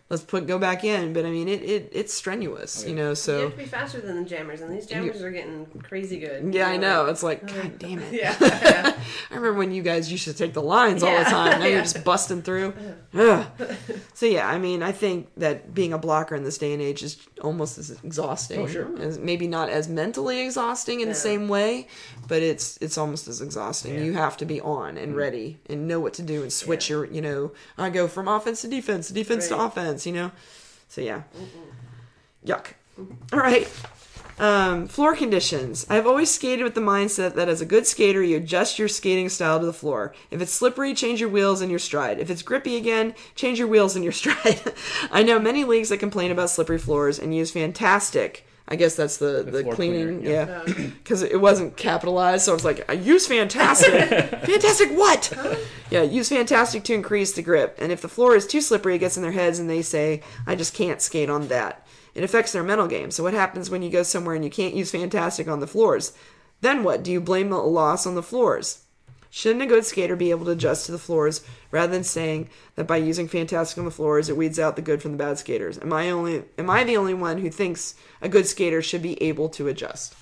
let's put go back in. But I mean, it, it it's strenuous, Okay. you know. You So have to be faster than the jammers, and these jammers are getting crazy good. yeah, I You know. It's like, God damn it. Yeah. yeah. I remember when you guys used to take the lines all the Yeah. time. Now Yeah. you're just busting through. Ugh. So yeah, I mean, I think that being a blocker in this day and age is almost as exhausting. Oh, sure. As, maybe not as mentally exhausting in No. the same way, but it's it's almost as exhausting. Yeah. You have to be on and ready and know what to do and switch Yeah. your, you know, I go from offense to defense, defense to Right. offense, you know. So yeah. Yuck. All right. Um, floor conditions. I've always skated with the mindset that as a good skater, you adjust your skating style to the floor. If it's slippery, change your wheels and your stride. If it's grippy again, change your wheels and your stride. I know many leagues that complain about slippery floors and use Fantastic. I guess that's the, the, floor cleaning, cleaner, yeah. yeah. Because it wasn't capitalized, so I was like, I use Fantastic. Fantastic what? Yeah, use Fantastic to increase the grip. And if the floor is too slippery, it gets in their heads and they say, I just can't skate on that. It affects their mental game. So what happens when you go somewhere and you can't use Fantastic on the floors? Then what? Do you blame the loss on the floors? Shouldn't a good skater be able to adjust to the floors rather than saying that by using Fantastic on the floors it weeds out the good from the bad skaters? Am I only am I the only one who thinks a good skater should be able to adjust?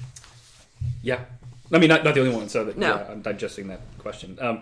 Yeah. I mean, not, not the only one, so that, No. yeah, I'm digesting that question. Um,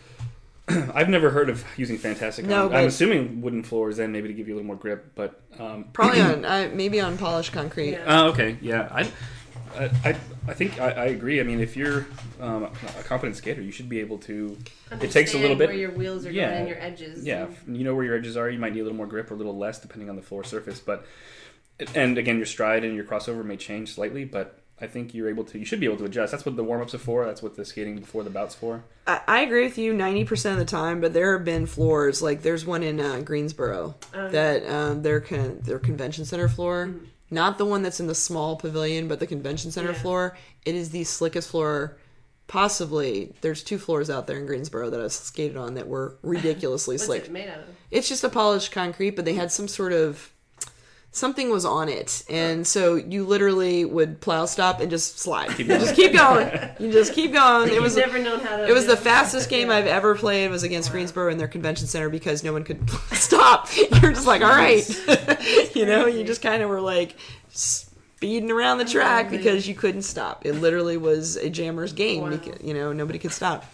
I've never heard of using Fantastic. No, on, but- I'm assuming wooden floors then maybe to give you a little more grip, but um, Probably on uh, maybe on polished concrete. Yeah. Oh, okay, yeah. I, I, I, I think I, I agree. I mean, if you're um, a competent skater, you should be able to. It takes a little Understand bit. where your wheels are Yeah. going and your edges. Yeah, you know where your edges are. You might need a little more grip or a little less, depending on the floor surface. But and again, your stride and your crossover may change slightly, but I think you're able to. You should be able to adjust. That's what the warm ups are for. That's what the skating before the bouts for. I, I agree with you ninety percent of the time, but there have been floors, like there's one in uh, Greensboro, Oh, that um, their, con- their convention center floor, Mm-hmm. not the one that's in the small pavilion, but the convention center Yeah. floor, it is the slickest floor possibly. There's two floors out there in Greensboro that I've skated on that were ridiculously What's slick. it made out of? It's just a polished concrete, but they had some sort of something was on it, and so you literally would plow stop and just slide. You just keep going. You just keep going. It was You've never known how to. it was do the fastest game Yeah. I've ever played. Was against Greensboro in their convention center because no one could stop. You're just like, all right, you know, you just kind of were like speeding around the track because you couldn't stop. It literally was a jammer's game. Wow. Because, you know, nobody could stop.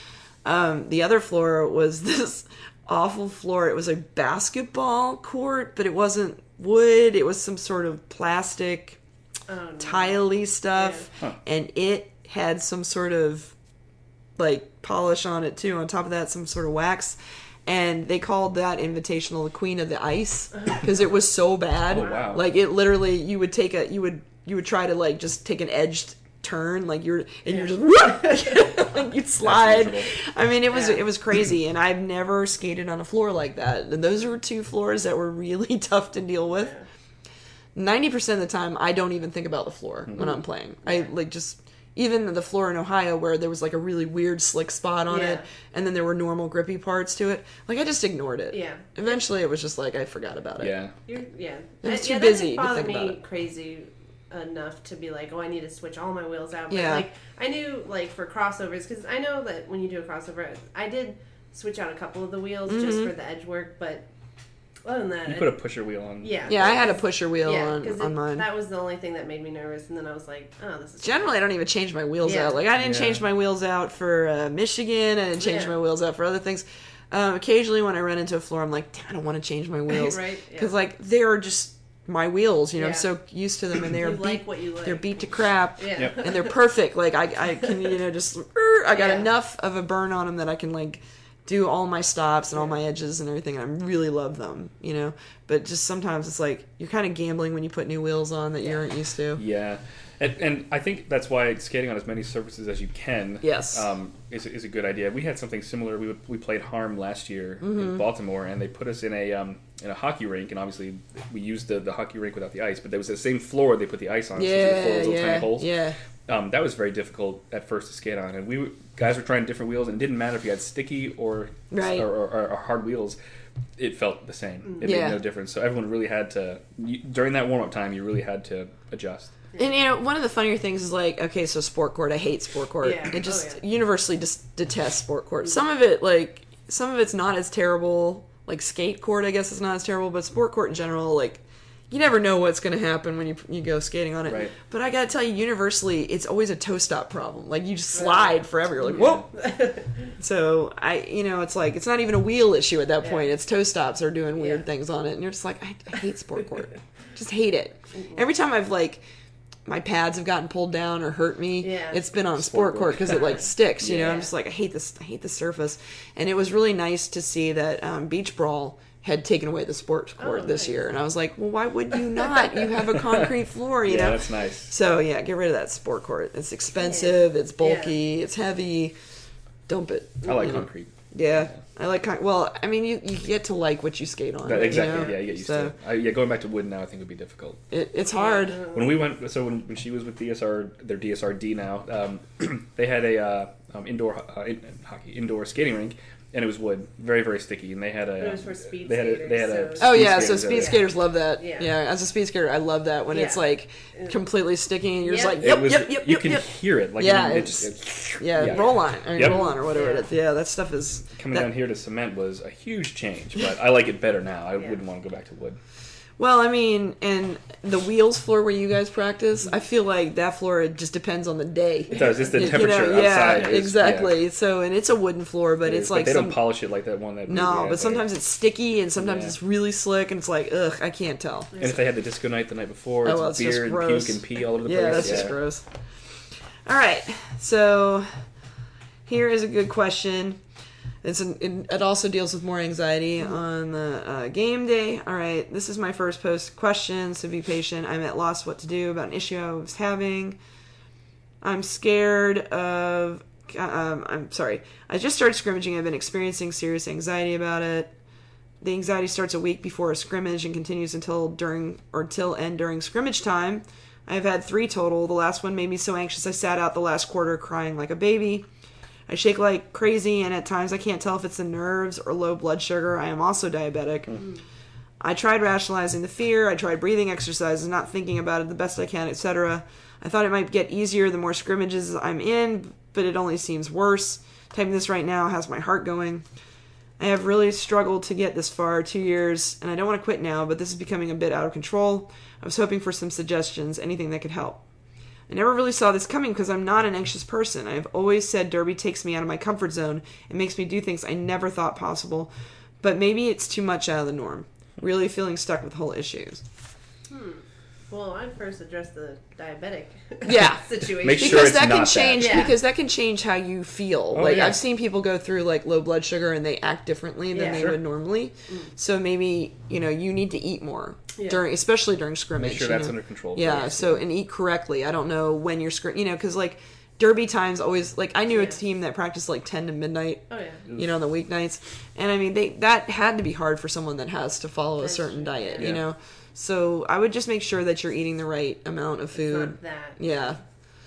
Um, the other floor was this awful floor. It was a basketball court, but it wasn't wood. It was some sort of plastic, Oh, no. tiley stuff, Yeah. Huh. and it had some sort of like polish on it too. On top of that, some sort of wax. And they called that invitational the Queen of the Ice because it was so bad. Oh, wow. Like it literally, you would take a, you would, you would try to like just take an edged turn, like you're, and you're just, like you'd slide. miserable. I mean, it was, Yeah. it was crazy, and I've never skated on a floor like that. And those were two floors that were really tough to deal with. Ninety percent of the time, I don't even think about the floor when I'm playing. I like just. Even the floor in Ohio where there was like a really weird slick spot on Yeah. it and then there were normal grippy parts to it. Like I just ignored it. Yeah. Eventually it was just like I forgot about it. Yeah. You're, yeah. It was Uh, too yeah, busy to That didn't bother think about me it. crazy enough to be like, oh, I need to switch all my wheels out. But Yeah. like, I knew like for crossovers, because I know that when you do a crossover, I did switch out a couple of the wheels just Mm-hmm. for the edge work, but other than that, You put a pusher wheel on. yeah, Yeah, I had a pusher wheel yeah, on, 'cause on it- mine. That was the only thing that made me nervous, and then I was like, oh, this is Generally I don't even change my wheels Yeah. out. Like I didn't Yeah. change my wheels out for uh, Michigan. I didn't change Yeah. my wheels out for other things. Um, occasionally when I run into a floor I'm like, damn, I don't want to change my wheels. Right, yeah. Because like they're just my wheels, you know, I'm Yeah. so used to them and they're You beat, like what you like. they're beat to crap. Yeah. Yep. And they're perfect. Like I, I can, you know, just I got Yeah. enough of a burn on them that I can like do all my stops and all my edges and everything. And I really love them, you know. But just sometimes it's like you're kind of gambling when you put new wheels on that you aren't used to. Yeah, and, and I think that's why skating on as many surfaces as you can, Yes. um, is, is a good idea. We had something similar. We we played Harm last year Mm-hmm. in Baltimore, and they put us in a um, in a hockey rink, and obviously we used the, the hockey rink without the ice, but there was the same floor they put the ice on, so it was full Yeah, of those little yeah, tiny holes. yeah. Um, that was very difficult at first to skate on, and we were- guys were trying different wheels, and it didn't matter if you had sticky or Right. or, or, or hard wheels. It felt the same. It Yeah. made no difference. So everyone really had to you, during that warm up time. You really had to adjust. And you know, one of the funnier things is like, okay, so sport court, I hate sport court. Yeah. It just Oh, yeah. universally just detest sport court. Some of it, like, some of it's not as terrible. like skate court, I guess, is not as terrible, but sport court in general, like, you never know what's going to happen when you you go skating on it. Right. But I got to tell you, universally, it's always a toe stop problem. Like, you just slide forever. You're like, whoa. So, I, you know, it's like, it's not even a wheel issue at that Yeah. point. It's toe stops are doing weird Yeah. things on it. And you're just like, I, I hate sport court. Just hate it. Every time I've, like, my pads have gotten pulled down or hurt me, Yeah. it's been on Sport sport court because it, like, sticks, you know? Yeah. I'm just like, I hate this, I hate this surface. And it was really nice to see that um, Beach Brawl had taken away the sports court Oh, this nice. year. And I was like, well, why would you not? You have a concrete floor, you Yeah, know? that's nice. So, yeah, get rid of that sport court. It's expensive, it's bulky, it's heavy. Dump it. I like you know? concrete. Yeah, I like con- well, I mean, you, you get to like what you skate on. That- exactly. You know? Yeah, you get used so to it. I, yeah, going back to wood now, I think would be difficult. It, it's hard. When we went, so when, when she was with D S R, their D S R D now, um, they had a uh, um, indoor uh, in, hockey indoor skating rink, and it was wood, very very sticky, and they had a It was for speed they had a, they had a skaters, Oh speed yeah, so skaters speed there. skaters love that. Yeah. Yeah. As a speed skater, I love that when it's Yeah. like completely sticky and you're just Yep. like, It yep, was, yep, yep, you yep, can yep. hear it, like Yeah, I mean, it it's- just, Yeah, yeah. roll on, I mean, Yep. roll on or whatever Yeah. it is. Yeah, that stuff is coming that- down here to cement was a huge change, but I like it better now. I Yeah. wouldn't want to go back to wood. Well, I mean, and the wheels floor where you guys practice, I feel like that floor it just depends on the day. It does. It's the You- you temperature know, outside. Yeah, is- exactly. yeah. So, and it's a wooden floor, but It it's is, like but they some, don't polish it like that one that no, yeah, but sometimes it's sticky and sometimes Yeah. it's really slick, and it's like, ugh, I can't tell. and if they had the disco night the night before, Oh, it's well, it's just beer and gross. puke and pee all over the Yeah, place. that's just gross. All right, so here is a good question. It's an, it, it also deals with more anxiety on the uh, game day. All right, this is my first post question, so be patient. I'm at loss what to do about an issue I was having. I'm scared of... Um, I'm sorry. I just started scrimmaging. I've been experiencing serious anxiety about it. The anxiety starts a week before a scrimmage and continues until during or till and during scrimmage time. I've had three total. The last one made me so anxious I sat out the last quarter crying like a baby. I shake like crazy, and at times I can't tell if it's the nerves or low blood sugar. I am also diabetic. Mm. I tried rationalizing the fear. I tried breathing exercises, not thinking about it the best I can, et cetera. I thought it might get easier the more scrimmages I'm in, but it only seems worse. Typing this right now has my heart going. I have really struggled to get this far, two years, and I don't want to quit now, but this is becoming a bit out of control. I was hoping for some suggestions, anything that could help. I never really saw this coming because I'm not an anxious person. I have always said Derby takes me out of my comfort zone and makes me do things I never thought possible, but maybe it's too much out of the norm. Really feeling stuck with whole issues. Hmm. Well, I'd first address the diabetic Yeah. situation. Make sure Because it's that can not that. change. Yeah. Because that can change how you feel. Oh, like yeah. I've seen people go through like low blood sugar and they act differently than Yeah. they Sure. would normally. So maybe you know you need to eat more Yeah. during, especially during scrimmage. Make sure you that's know? under control Yeah. first. So and eat correctly. I don't know when you're scrim. You know, because like Derby times always like I knew a Yeah. team that practiced like ten to midnight. Oh yeah. You know, on the weeknights, and I mean they that had to be hard for someone that has to follow a That's certain true. diet. Yeah. You know, so I would just make sure that you're eating the right amount of It's food. not that. Yeah.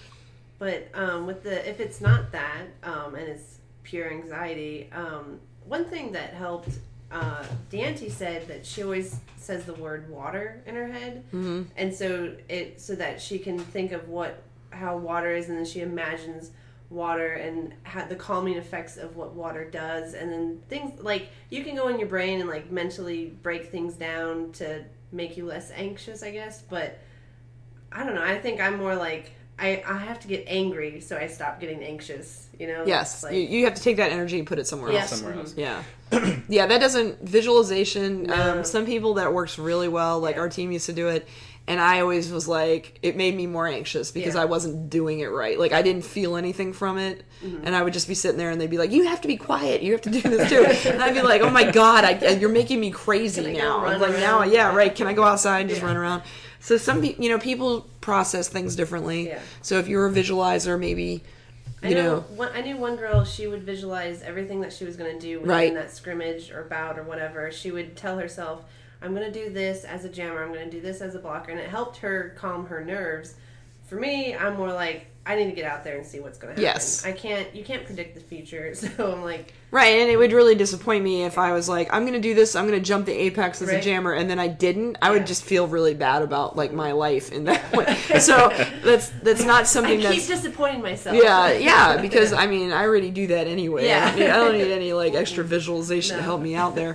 But um, with the if it's not that um, and it's pure anxiety, um, one thing that helped, uh, Deanti said that she always says the word water in her head, Mm-hmm. and so it so that she can think of what how water is, and then she imagines water and how the calming effects of what water does, and then things like you can go in your brain and like mentally break things down to make you less anxious, I guess. But I don't know. I think I'm more like. I, I have to get angry so I stop getting anxious, you know? Yes, Like, you, you have to take that energy and put it somewhere Yes. else. Somewhere else. Yeah, yeah. That doesn't visualization. No. Um, some people that works really well. Like Yeah. our team used to do it, and I always was like, it made me more anxious because Yeah. I wasn't doing it right. Like I didn't feel anything from it, Mm-hmm. and I would just be sitting there, and they'd be like, "You have to be quiet. You have to do this too." And I'd be like, "Oh my god, I, you're making me crazy Can I go now." I'm run like, "Now, around?" yeah, right. Can I go outside and just Yeah. run around?" So some, pe- you know, people process things differently. Yeah. So if you're a visualizer, maybe. I You know, know, one, I knew one girl, she would visualize everything that she was going to do within Right. that scrimmage or bout or whatever. She would tell herself, I'm going to do this as a jammer, I'm going to do this as a blocker, and it helped her calm her nerves. For me, I'm more like, I need to get out there and see what's going to happen. Yes. I can't, you can't predict the future, so I'm like, Right, and it would really disappoint me if I was like, I'm going to do this, I'm going to jump the apex as a Right. jammer, and then I didn't. I Yeah. would just feel really bad about like my life in that way. So that's that's not I something keep that's disappointing myself. yeah, yeah. Because I mean, I already do that anyway. Yeah. I, don't need, I don't need any like extra visualization to No. help me out there.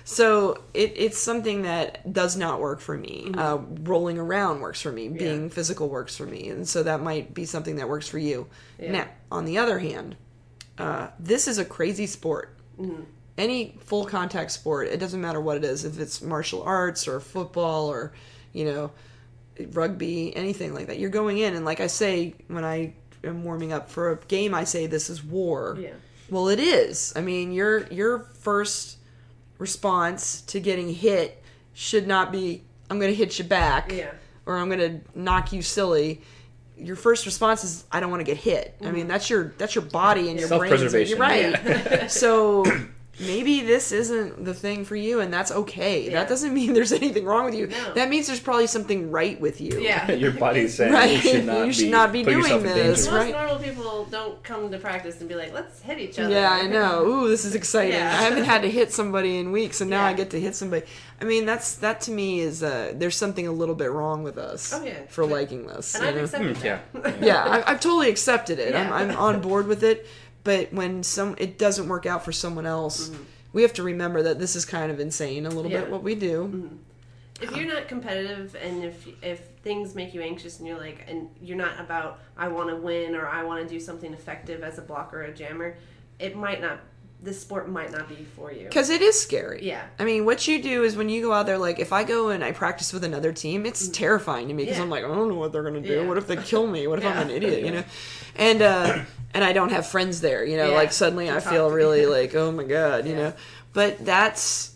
So it, it's something that does not work for me. Mm-hmm. Uh, rolling around works for me. Being yeah. physical works for me. And so that might be something that works for you. Yeah. Now, on the other hand, uh, this is a crazy sport. Mm-hmm. Any full contact sport, it doesn't matter what it is. If it's martial arts or football or, you know, rugby, anything like that. You're going in, and like I say, when I am warming up for a game, I say this is war. Yeah. Well, it is. I mean, your your first response to getting hit should not be, I'm going to hit you back, yeah. or I'm going to knock you silly. Your first response is, I don't want to get hit. Mm-hmm. I mean, that's your that's your body and your brain. Self-preservation. You're right. Yeah. So maybe this isn't the thing for you, and that's okay. Yeah. That doesn't mean there's anything wrong with you. No. That means there's probably something right with you. Yeah. Your body's saying right. you should not you should be, not be doing this. Most right? normal people don't come to practice and be like, let's hit each other. Yeah, I know. Ooh, this is exciting. Yeah. I haven't had to hit somebody in weeks, and now yeah. I get to hit somebody. I mean, that's that to me is uh, there's something a little bit wrong with us oh, yeah. for liking this. And I've know? accepted mm, that. Yeah, yeah I, I've totally accepted it. Yeah. I'm, I'm on board with it. But when some it doesn't work out for someone else, mm-hmm. we have to remember that this is kind of insane a little yeah. bit what we do. Mm-hmm. If you're not competitive and if if things make you anxious and you're like, and you're not about, I want to win or I want to do something effective as a blocker or a jammer, it might not, this sport might not be for you. Because it is scary. Yeah. I mean, what you do is when you go out there, like, if I go and I practice with another team, it's mm-hmm. terrifying to me because yeah. I'm like, I don't know what they're going to do. Yeah. What if they kill me? What if yeah. I'm an idiot, you know? And, uh, and I don't have friends there, you know? Yeah. Like, suddenly I feel really like, oh my God, you yeah. know? But that's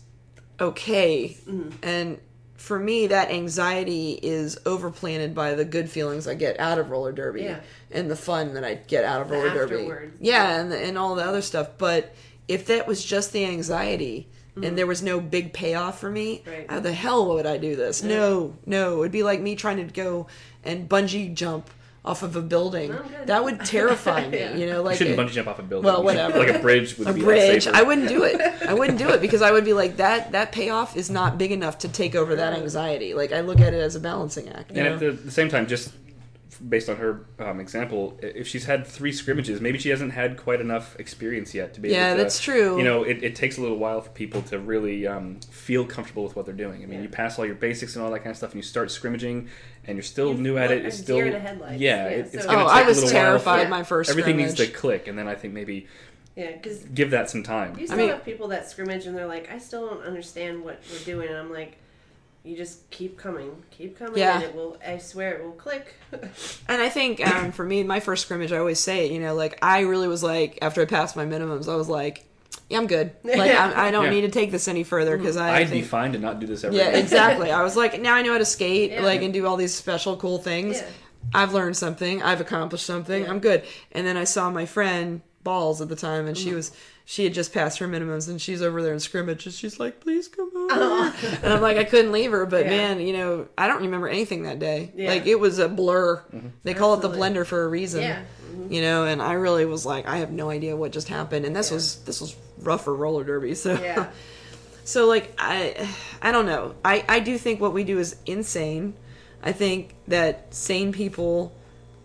okay. Mm-hmm. And for me, that anxiety is overplanted by the good feelings I get out of roller derby yeah. and the fun that I get out of the roller derby. Afterwards. Yeah, and, the, and all the other stuff. But if that was just the anxiety mm-hmm. and there was no big payoff for me, right. how the hell would I do this? Yeah. No, no. It would be like me trying to go and bungee jump off of a building. Oh, that would terrify me, yeah. you know. Like you shouldn't it, bungee jump off a building. Well, whatever. Like a bridge would a be bridge. safer. I wouldn't do it. I wouldn't do it because I would be like that. That payoff is not big enough to take over that anxiety. Like I look at it as a balancing act. And know? at the, the same time, just based on her um, example, if she's had three scrimmages, maybe she hasn't had quite enough experience yet to be yeah, able to... that's true. You know, it, it takes a little while for people to really um, feel comfortable with what they're doing. I mean, yeah. you pass all your basics and all that kind of stuff, and you start scrimmaging, and you're still You've new at it. It's still... deer in the headlights. Yeah, yeah it, it's so. going to oh, take I was a little terrified while. my first Everything scrimmage. needs to click, and then I think maybe... Yeah, because give that some time. You still I mean, have people that scrimmage and they're like, I still don't understand what we're doing, and I'm like, you just keep coming, keep coming, yeah. and it will, I swear it will click. And I think um, for me, my first scrimmage, I always say it, you know, like I really was like, after I passed my minimums, I was like, yeah, I'm good. Like yeah. I, I don't yeah. need to take this any further because I I'd think, be fine to not do this every yeah, day. exactly. I was like, now I know how to skate, yeah. like, and do all these special cool things. Yeah. I've learned something. I've accomplished something. Yeah. I'm good. And then I saw my friend Balls at the time, and mm. she was she had just passed her minimums, and she's over there in scrimmage, and she's like, "Please come over." Uh-huh. And I'm like, I couldn't leave her, but yeah. man, you know, I don't remember anything that day. Yeah. Like it was a blur. Mm-hmm. They call Absolutely. it the blender for a reason. Yeah. Mm-hmm. You know, and I really was like, I have no idea what just happened, and this yeah. was this was rough for roller derby. So, yeah. so like I, I don't know. I I do think what we do is insane. I think that sane people,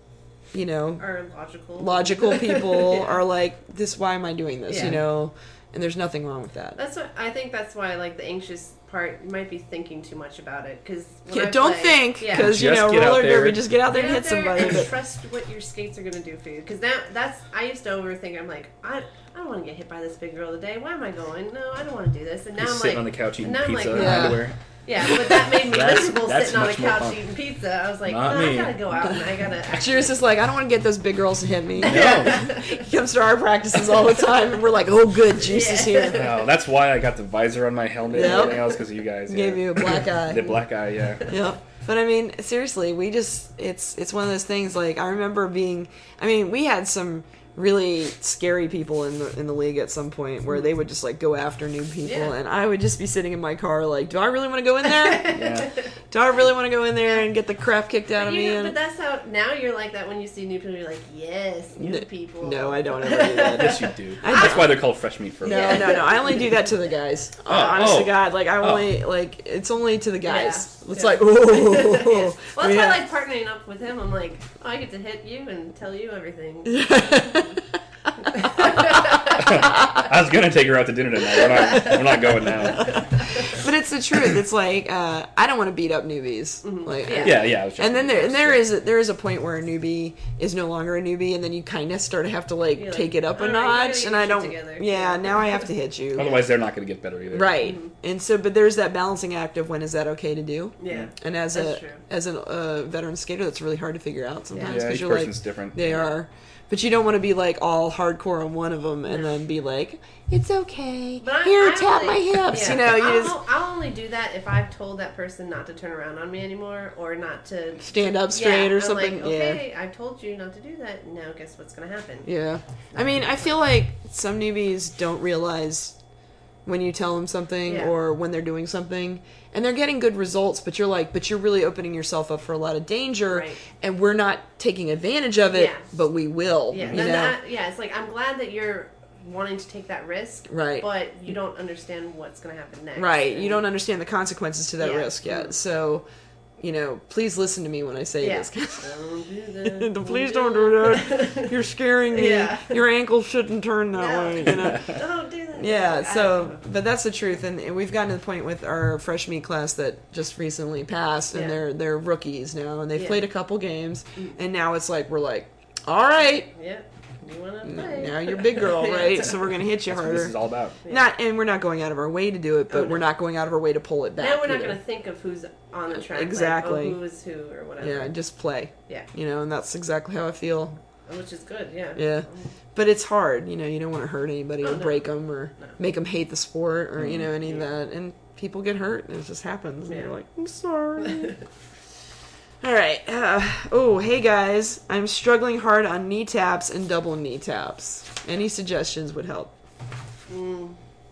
you know, are logical. Logical people yeah. are like, this. Why am I doing this? Yeah. You know, and there's nothing wrong with that. That's what I think. That's why, like the anxious part, you might be thinking too much about it because yeah, don't play, think because yeah. you know roller derby. Just get out there get and hit there somebody. And but... trust what your skates are going to do for you because that that's I used to overthink. I'm like I. I don't want to get hit by this big girl today. Why am I going? No, I don't want to do this. And now You're I'm sitting like, on the couch eating and now pizza I'm in like, yeah. underwear. Yeah, but that made me That's- miserable that's sitting on the much more couch fun. eating pizza. I was like, Not no, me. I gotta go out and I gotta. She Actually... was just like, I don't want to get those big girls to hit me. No. He comes to our practices all the time, and we're like, oh, good, Juice is here. No, that's why I got the visor on my helmet Yep. and everything else because of you guys. Gave yeah. you a black eye. The black eye, yeah. Yep. But I mean, seriously, we just, it's it's one of those things, like, I remember being, I mean, we had some really scary people in the in the league at some point where they would just like go after new people Yeah. and I would just be sitting in my car like, do I really want to go in there? Yeah. Do I really want to go in there and get the crap kicked out But, of you me? know, And, but that's how now you're like that when you see new people. You're like, yes, new N- people. no, I don't ever do that. Yes, you do. I That's don't. why they're called fresh meat for a No, reason. no, no. I only do that to the guys. Oh, Honest oh. to God, like I only like it's only to the guys. Yeah. It's Yeah. like, oh. Yeah. Well, that's Yeah. why I like partnering up with him. I'm like, oh, I get to hit you and tell you everything. I was gonna take her out to dinner tonight. We're not, we're not going now. it's the truth. It's like uh, I don't want to beat up newbies. Mm-hmm. Like, Yeah. Yeah, yeah. I was trying And to then be there, and first, there yeah. is there is a point where a newbie is no longer a newbie, and then you kind of start to have to like You're take like, it up a "All right, you gotta notch. get And your I shit don't. together." Yeah, Yeah. now I have to hit you. Otherwise, they're not going to get better either. Right. Mm-hmm. And so, but there's that balancing act of when is that okay to do? Yeah. And as That's a true. as a uh, veteran skater, that's really hard to figure out sometimes Yeah, because each you're like, person's different. they are. But you don't want to be like all hardcore on one of them and then be like, it's okay. But I, Here, I tap only- my hips. yeah. You know, you I'll, just I'll only do that if I've told that person not to turn around on me anymore or not to stand up straight yeah, or I'm something. Like, okay, I told you not to do that. Now guess what's going to happen? Yeah. Yeah. I mean, I feel like some newbies don't realize when you tell them something Yeah. or when they're doing something and they're getting good results, but you're like, but you're really opening yourself up for a lot of danger Right. and we're not taking advantage of it, Yeah. but we will. Yeah, You then know? that, yeah. It's like I'm glad that you're wanting to take that risk, Right. But you don't understand what's going to happen next. Right. You And- don't understand the consequences to that Yeah. risk yet. So, you know, please listen to me when I say Yeah. this. Don't do that. Please don't do that. You're scaring me. Yeah. Your ankle shouldn't turn that No. way. You know? Don't do that. Yeah, Like, I- so, but that's the truth, and, and we've gotten to the point with our fresh meat class that just recently passed, and Yeah. they're they're rookies now, and they've Yeah. played a couple games, and now it's like we're like, all right, Yeah. You want to play? now you're big girl, right? So we're gonna hit you That's what this harder. is all about. Not, and we're not going out of our way to do it, but Oh, no. we're not going out of our way to pull it back. Now we're not either. going to think of who's on the track. Exactly. Like, oh, who is who or whatever. Yeah, just play. Yeah. You know, and that's exactly how I feel. Which is good. Yeah. Yeah. But it's hard, you know, you don't want to hurt anybody Oh, or no. break them or No. make them hate the sport or, you know, any of Yeah. that. And people get hurt and it just happens. And Yeah. you're like, I'm sorry. All right. Uh, oh, hey guys. I'm struggling hard on knee taps and double knee taps. Any suggestions would help. Mm.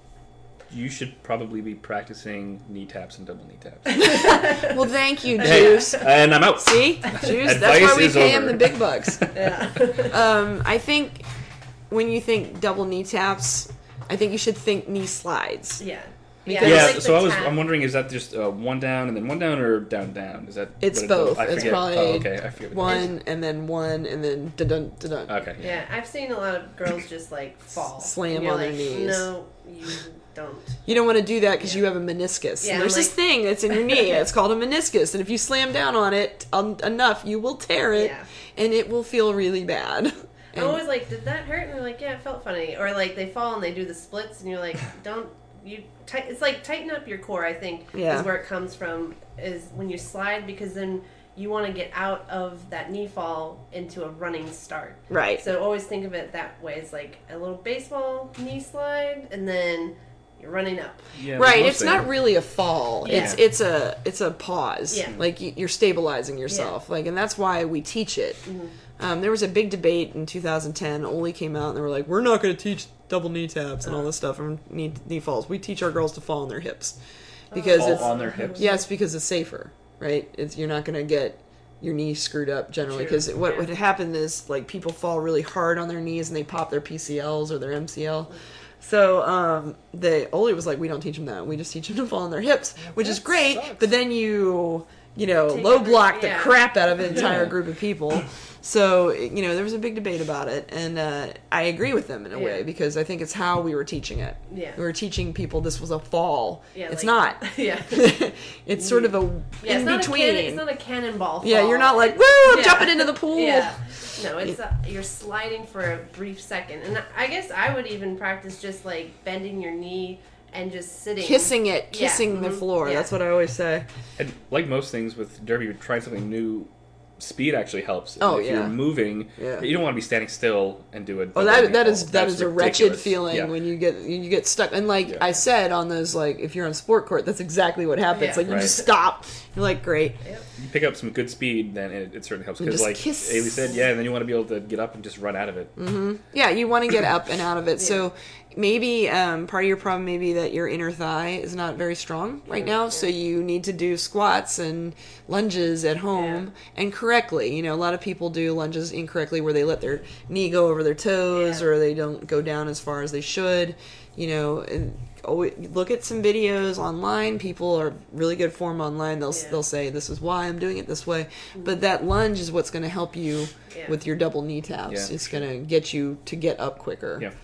You should probably be practicing knee taps and double knee taps. Well, thank you, Hey, Juice. and I'm out. See? Juice. That's Advice why we is pay him over. the big bucks. Yeah. Um, I think when you think double knee taps, I think you should think knee slides. yeah. Because- Yeah, like so the I was. tap. I'm wondering, is that just uh, one down and then one down, or down down? Is that? It's what it- both. I It's forget. probably Oh, okay. I forget. what it one and then one and then dun dun dun. is. Okay. Yeah, I've seen a lot of girls just like fall, Slam And you're on their like, knees. No, you don't. You don't want to do that because Yeah. you have a meniscus. Yeah, and there's I'm this like- thing that's in your knee. It's called a meniscus, and if you slam down on it um, enough, you will tear it, Yeah. and it will feel really bad. I'm always like, did that hurt? And they're like, yeah, it felt funny. Or like they fall and they do the splits, and you're like, don't you? Tight, it's like tighten up your core. I think Yeah. is where it comes from. Is when you slide because then you want to get out of that knee fall into a running start. Right. So always think of it that way. It's like a little baseball knee slide, and then you're running up. Yeah, Right, most it's not things- really a fall. Yeah. It's it's a it's a pause. Yeah. Like you- you're stabilizing yourself. Like, and that's why we teach it. Mm-hmm. Um, there was a big debate in two thousand ten. Oli came out and they were like, "We're not going to teach double knee taps and all this stuff and knee knee falls. We teach our girls to fall on their hips because Fall it's on their hips. yeah, it's because it's safer, right? It's you're not going to get your knee screwed up generally True, because what yeah. would happen is like people fall really hard on their knees and they pop their P C Ls or their M C L. So um, the Oli was like, we don't teach them that. We just teach them to fall on their hips, which is That great. sucks. But then you, you know, Take low every- block the yeah. crap out of an entire Yeah. group of people. So you know, there was a big debate about it, and uh, I agree with them in a Yeah. way because I think it's how we were teaching it. Yeah. We were teaching people this was a fall. Yeah, it's like- not. Yeah. It's sort of a Yeah, it's in not between. a cannon, it's not a cannonball. Yeah, fall. you're not like, It's- woo, I'm yeah. jumping into the pool. Yeah. No, it's uh, you're sliding for a brief second, and I guess I would even practice just like bending your knee and just sitting, Kissing it, Yeah, kissing the mhm, floor. yeah. That's what I always say. And like most things with derby, you're trying something new. Speed actually helps. Oh, if yeah. you're moving, Yeah. you don't want to be standing still and do it. Oh, that that is that is a wretched feeling yeah. when you get you get stuck. And like Yeah. I said on those, like if you're on sport court, that's exactly what happens. Yeah. Like you Right. just stop. You're like, great. Yep. You pick up some good speed, then it, it certainly helps. You Because just like kiss. Ailey said, yeah, and then you want to be able to get up and just run out of it. Yeah, you want to get up and out of it. So maybe um, part of your problem may be that your inner thigh is not very strong right now. So you need to do squats and lunges at home and correctly. You know, a lot of people do lunges incorrectly where they let their knee go over their toes Yeah. or they don't go down as far as they should. You know, and always look at some videos online. People are really good form online. They'll Yeah. they'll say this is why I'm doing it this way. But that lunge is what's going to help you Yeah. with your double knee taps. Yeah, it's sure. going to get you to get up quicker. Yeah.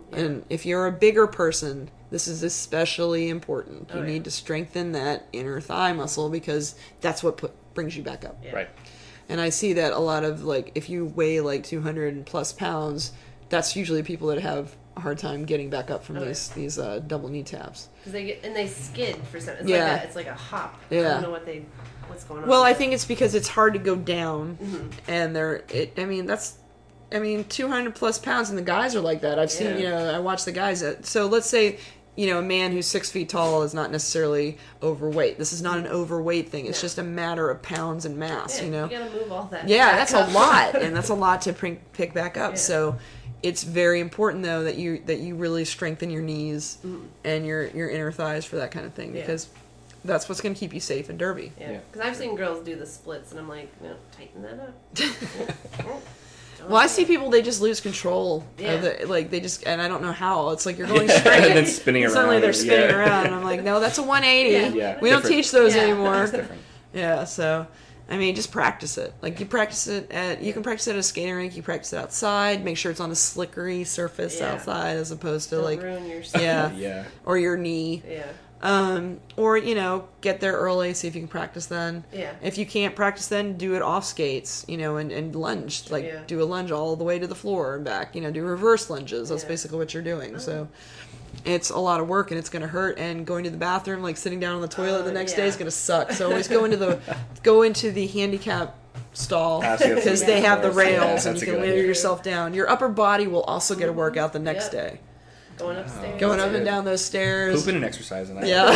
Yeah. And if you're a bigger person, this is especially important. You Oh, yeah. need to strengthen that inner thigh muscle because that's what put, brings you back up. Yeah. Right. And I see that a lot of, like, if you weigh like two hundred plus pounds, that's usually people that have a hard time getting back up from Oh, these these uh, double knee taps. Because they get and they skid for some. It's Yeah. like a, it's like a hop. I Yeah. don't know what they what's going on. Well, I think it's because it's hard to go down, Mhm. and they're. It, I mean, that's. I mean, two hundred plus pounds, and the guys are like that. I've seen. Yeah. You know, I watch the guys. That, so let's say, you know, a man who's six feet tall is not necessarily overweight. This is not an overweight thing. It's No. just a matter of pounds and mass. Yeah, you know. you gotta move all that. Yeah, back that's up. a lot, and that's a lot to pr- pick back up. Yeah. So, it's very important though that you that you really strengthen your knees Mhm. and your your inner thighs for that kind of thing Yeah. because that's what's going to keep you safe in Derby. Yeah, Yeah. because I've seen girls do the splits, and I'm like, no, tighten that up. Well, I see people, they just lose control. Yeah. Of the, like, they just, and I don't know how. It's like you're going straight. And then spinning and around. suddenly they're spinning yeah. around. And I'm like, no, that's a one eighty. Yeah. Yeah, We don't different. teach those Yeah. anymore. It's different. Yeah, so, I mean, just practice it. Like, you practice it at, you can practice it at a skating rink, you practice it outside, make sure it's on a slickery surface Yeah. outside as opposed to, Don't like, ruin your yeah, Yeah. or your knee. yeah, Um, or, you know, get there early, see if you can practice then. yeah. If you can't practice then, do it off skates, you know, and, and lunge. Like, Yeah. do a lunge all the way to the floor and back. You know, do reverse lunges. That's Yeah. basically what you're doing. So, it's a lot of work and it's going to hurt. And going to the bathroom, like sitting down on the toilet Oh, the next yeah. day is going to suck. So, always go into the go into the handicap stall Ah, so you have because some they have the floors. Yeah, rails and that's you a can good lay idea. yourself down. Your upper body will also get a workout the next Yep. day. Going upstairs. Going up That's and good. down those stairs. Pooping and exercising. That. Yeah.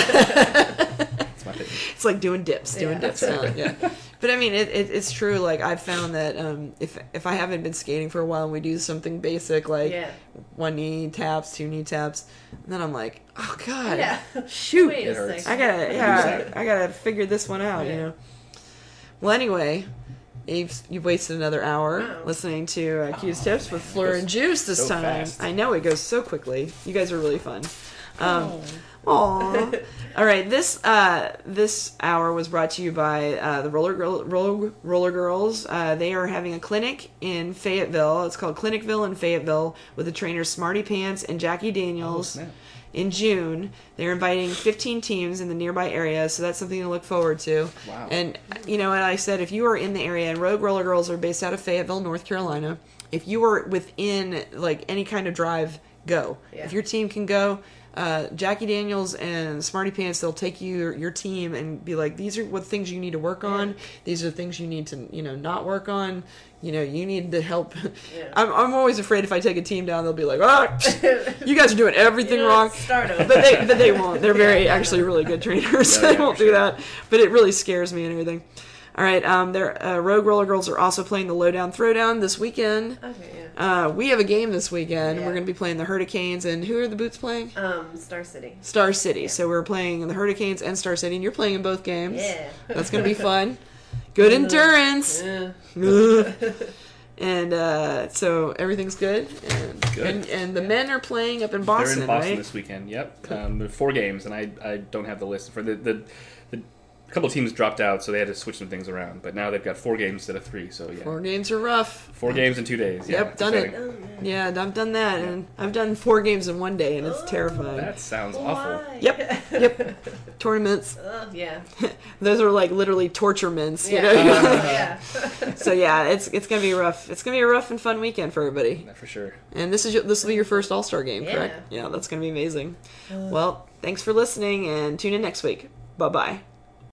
That's my favorite. It's like doing dips, doing Yeah. dips. Now. Yeah, but I mean, it, it, it's true. Like I've found that um, if if I haven't been skating for a while and we do something basic like Yeah. one knee taps, two knee taps, then I'm like, oh god, Yeah. shoot, Wait It a hurts. second. I gotta, yeah, I gotta figure this one out. You Yeah. know. Well, anyway. You've, you've wasted another hour Wow. listening to uh, Q's Tips with Fleur and Juice this so time. fast. I know it goes so quickly. You guys are really fun. Um, Aw. All right, this uh, this hour was brought to you by uh, the Roller Girl, Roller, Roller Girls. Uh, they are having a clinic in Fayetteville. It's called Clinicville in Fayetteville with the trainers Smarty Pants and Jackie Daniels. snap. In June, they're inviting fifteen teams in the nearby area, so that's something to look forward to. Wow. And, you know, and I said, if you are in the area, and Rogue Roller Girls are based out of Fayetteville, North Carolina, if you are within, like, any kind of drive, go. Yeah. If your team can go, uh, Jackie Daniels and Smarty Pants, they'll take you, your, your team and be like, these are what things you need to work on. Yeah. These are things you need to, you know, not work on. You know, you need to help. Yeah. I'm, I'm always afraid if I take a team down, they'll be like, ah, you guys are doing everything You know, wrong. Start over. But they, but they won't. They're very, actually, really good trainers. Yeah, they yeah, won't for do sure. that. But it really scares me and everything. All right, um, their uh, Rogue Roller Girls are also playing the Lowdown Throwdown this weekend. Okay, yeah. Uh, we have a game this weekend. Yeah. We're going to be playing the Hurricanes, and who are the Boots playing? Um, Star City. Star City. So we're playing the Hurricanes and Star City, and you're playing in both games. Yeah. That's going to be fun. Good endurance. Yeah. And uh, so everything's good. And, Good. and, and the men are playing up in They're Boston, in Boston right? this weekend. Yep. Um, there are four games, and I, I don't have the list for the the. the a couple of teams dropped out, so they had to switch some things around. But now they've got four games instead of three. So yeah, Four games are rough. four games in two days. Yeah, Yep, it's done it. exciting. Oh, yeah. Yeah, I've done that, and I've done four games in one day, and it's Oh. terrifying. That sounds awful. Why? Yep, yep. Tournaments. Oh, yeah. Those are like literally torture mints, you Yeah. know? yeah. So yeah, it's it's gonna be rough. It's gonna be a rough and fun weekend for everybody. Yeah, for sure. And this is your, this will be your first All Star game, Yeah. correct? Yeah, that's gonna be amazing. Well, thanks for listening, and tune in next week. Bye bye.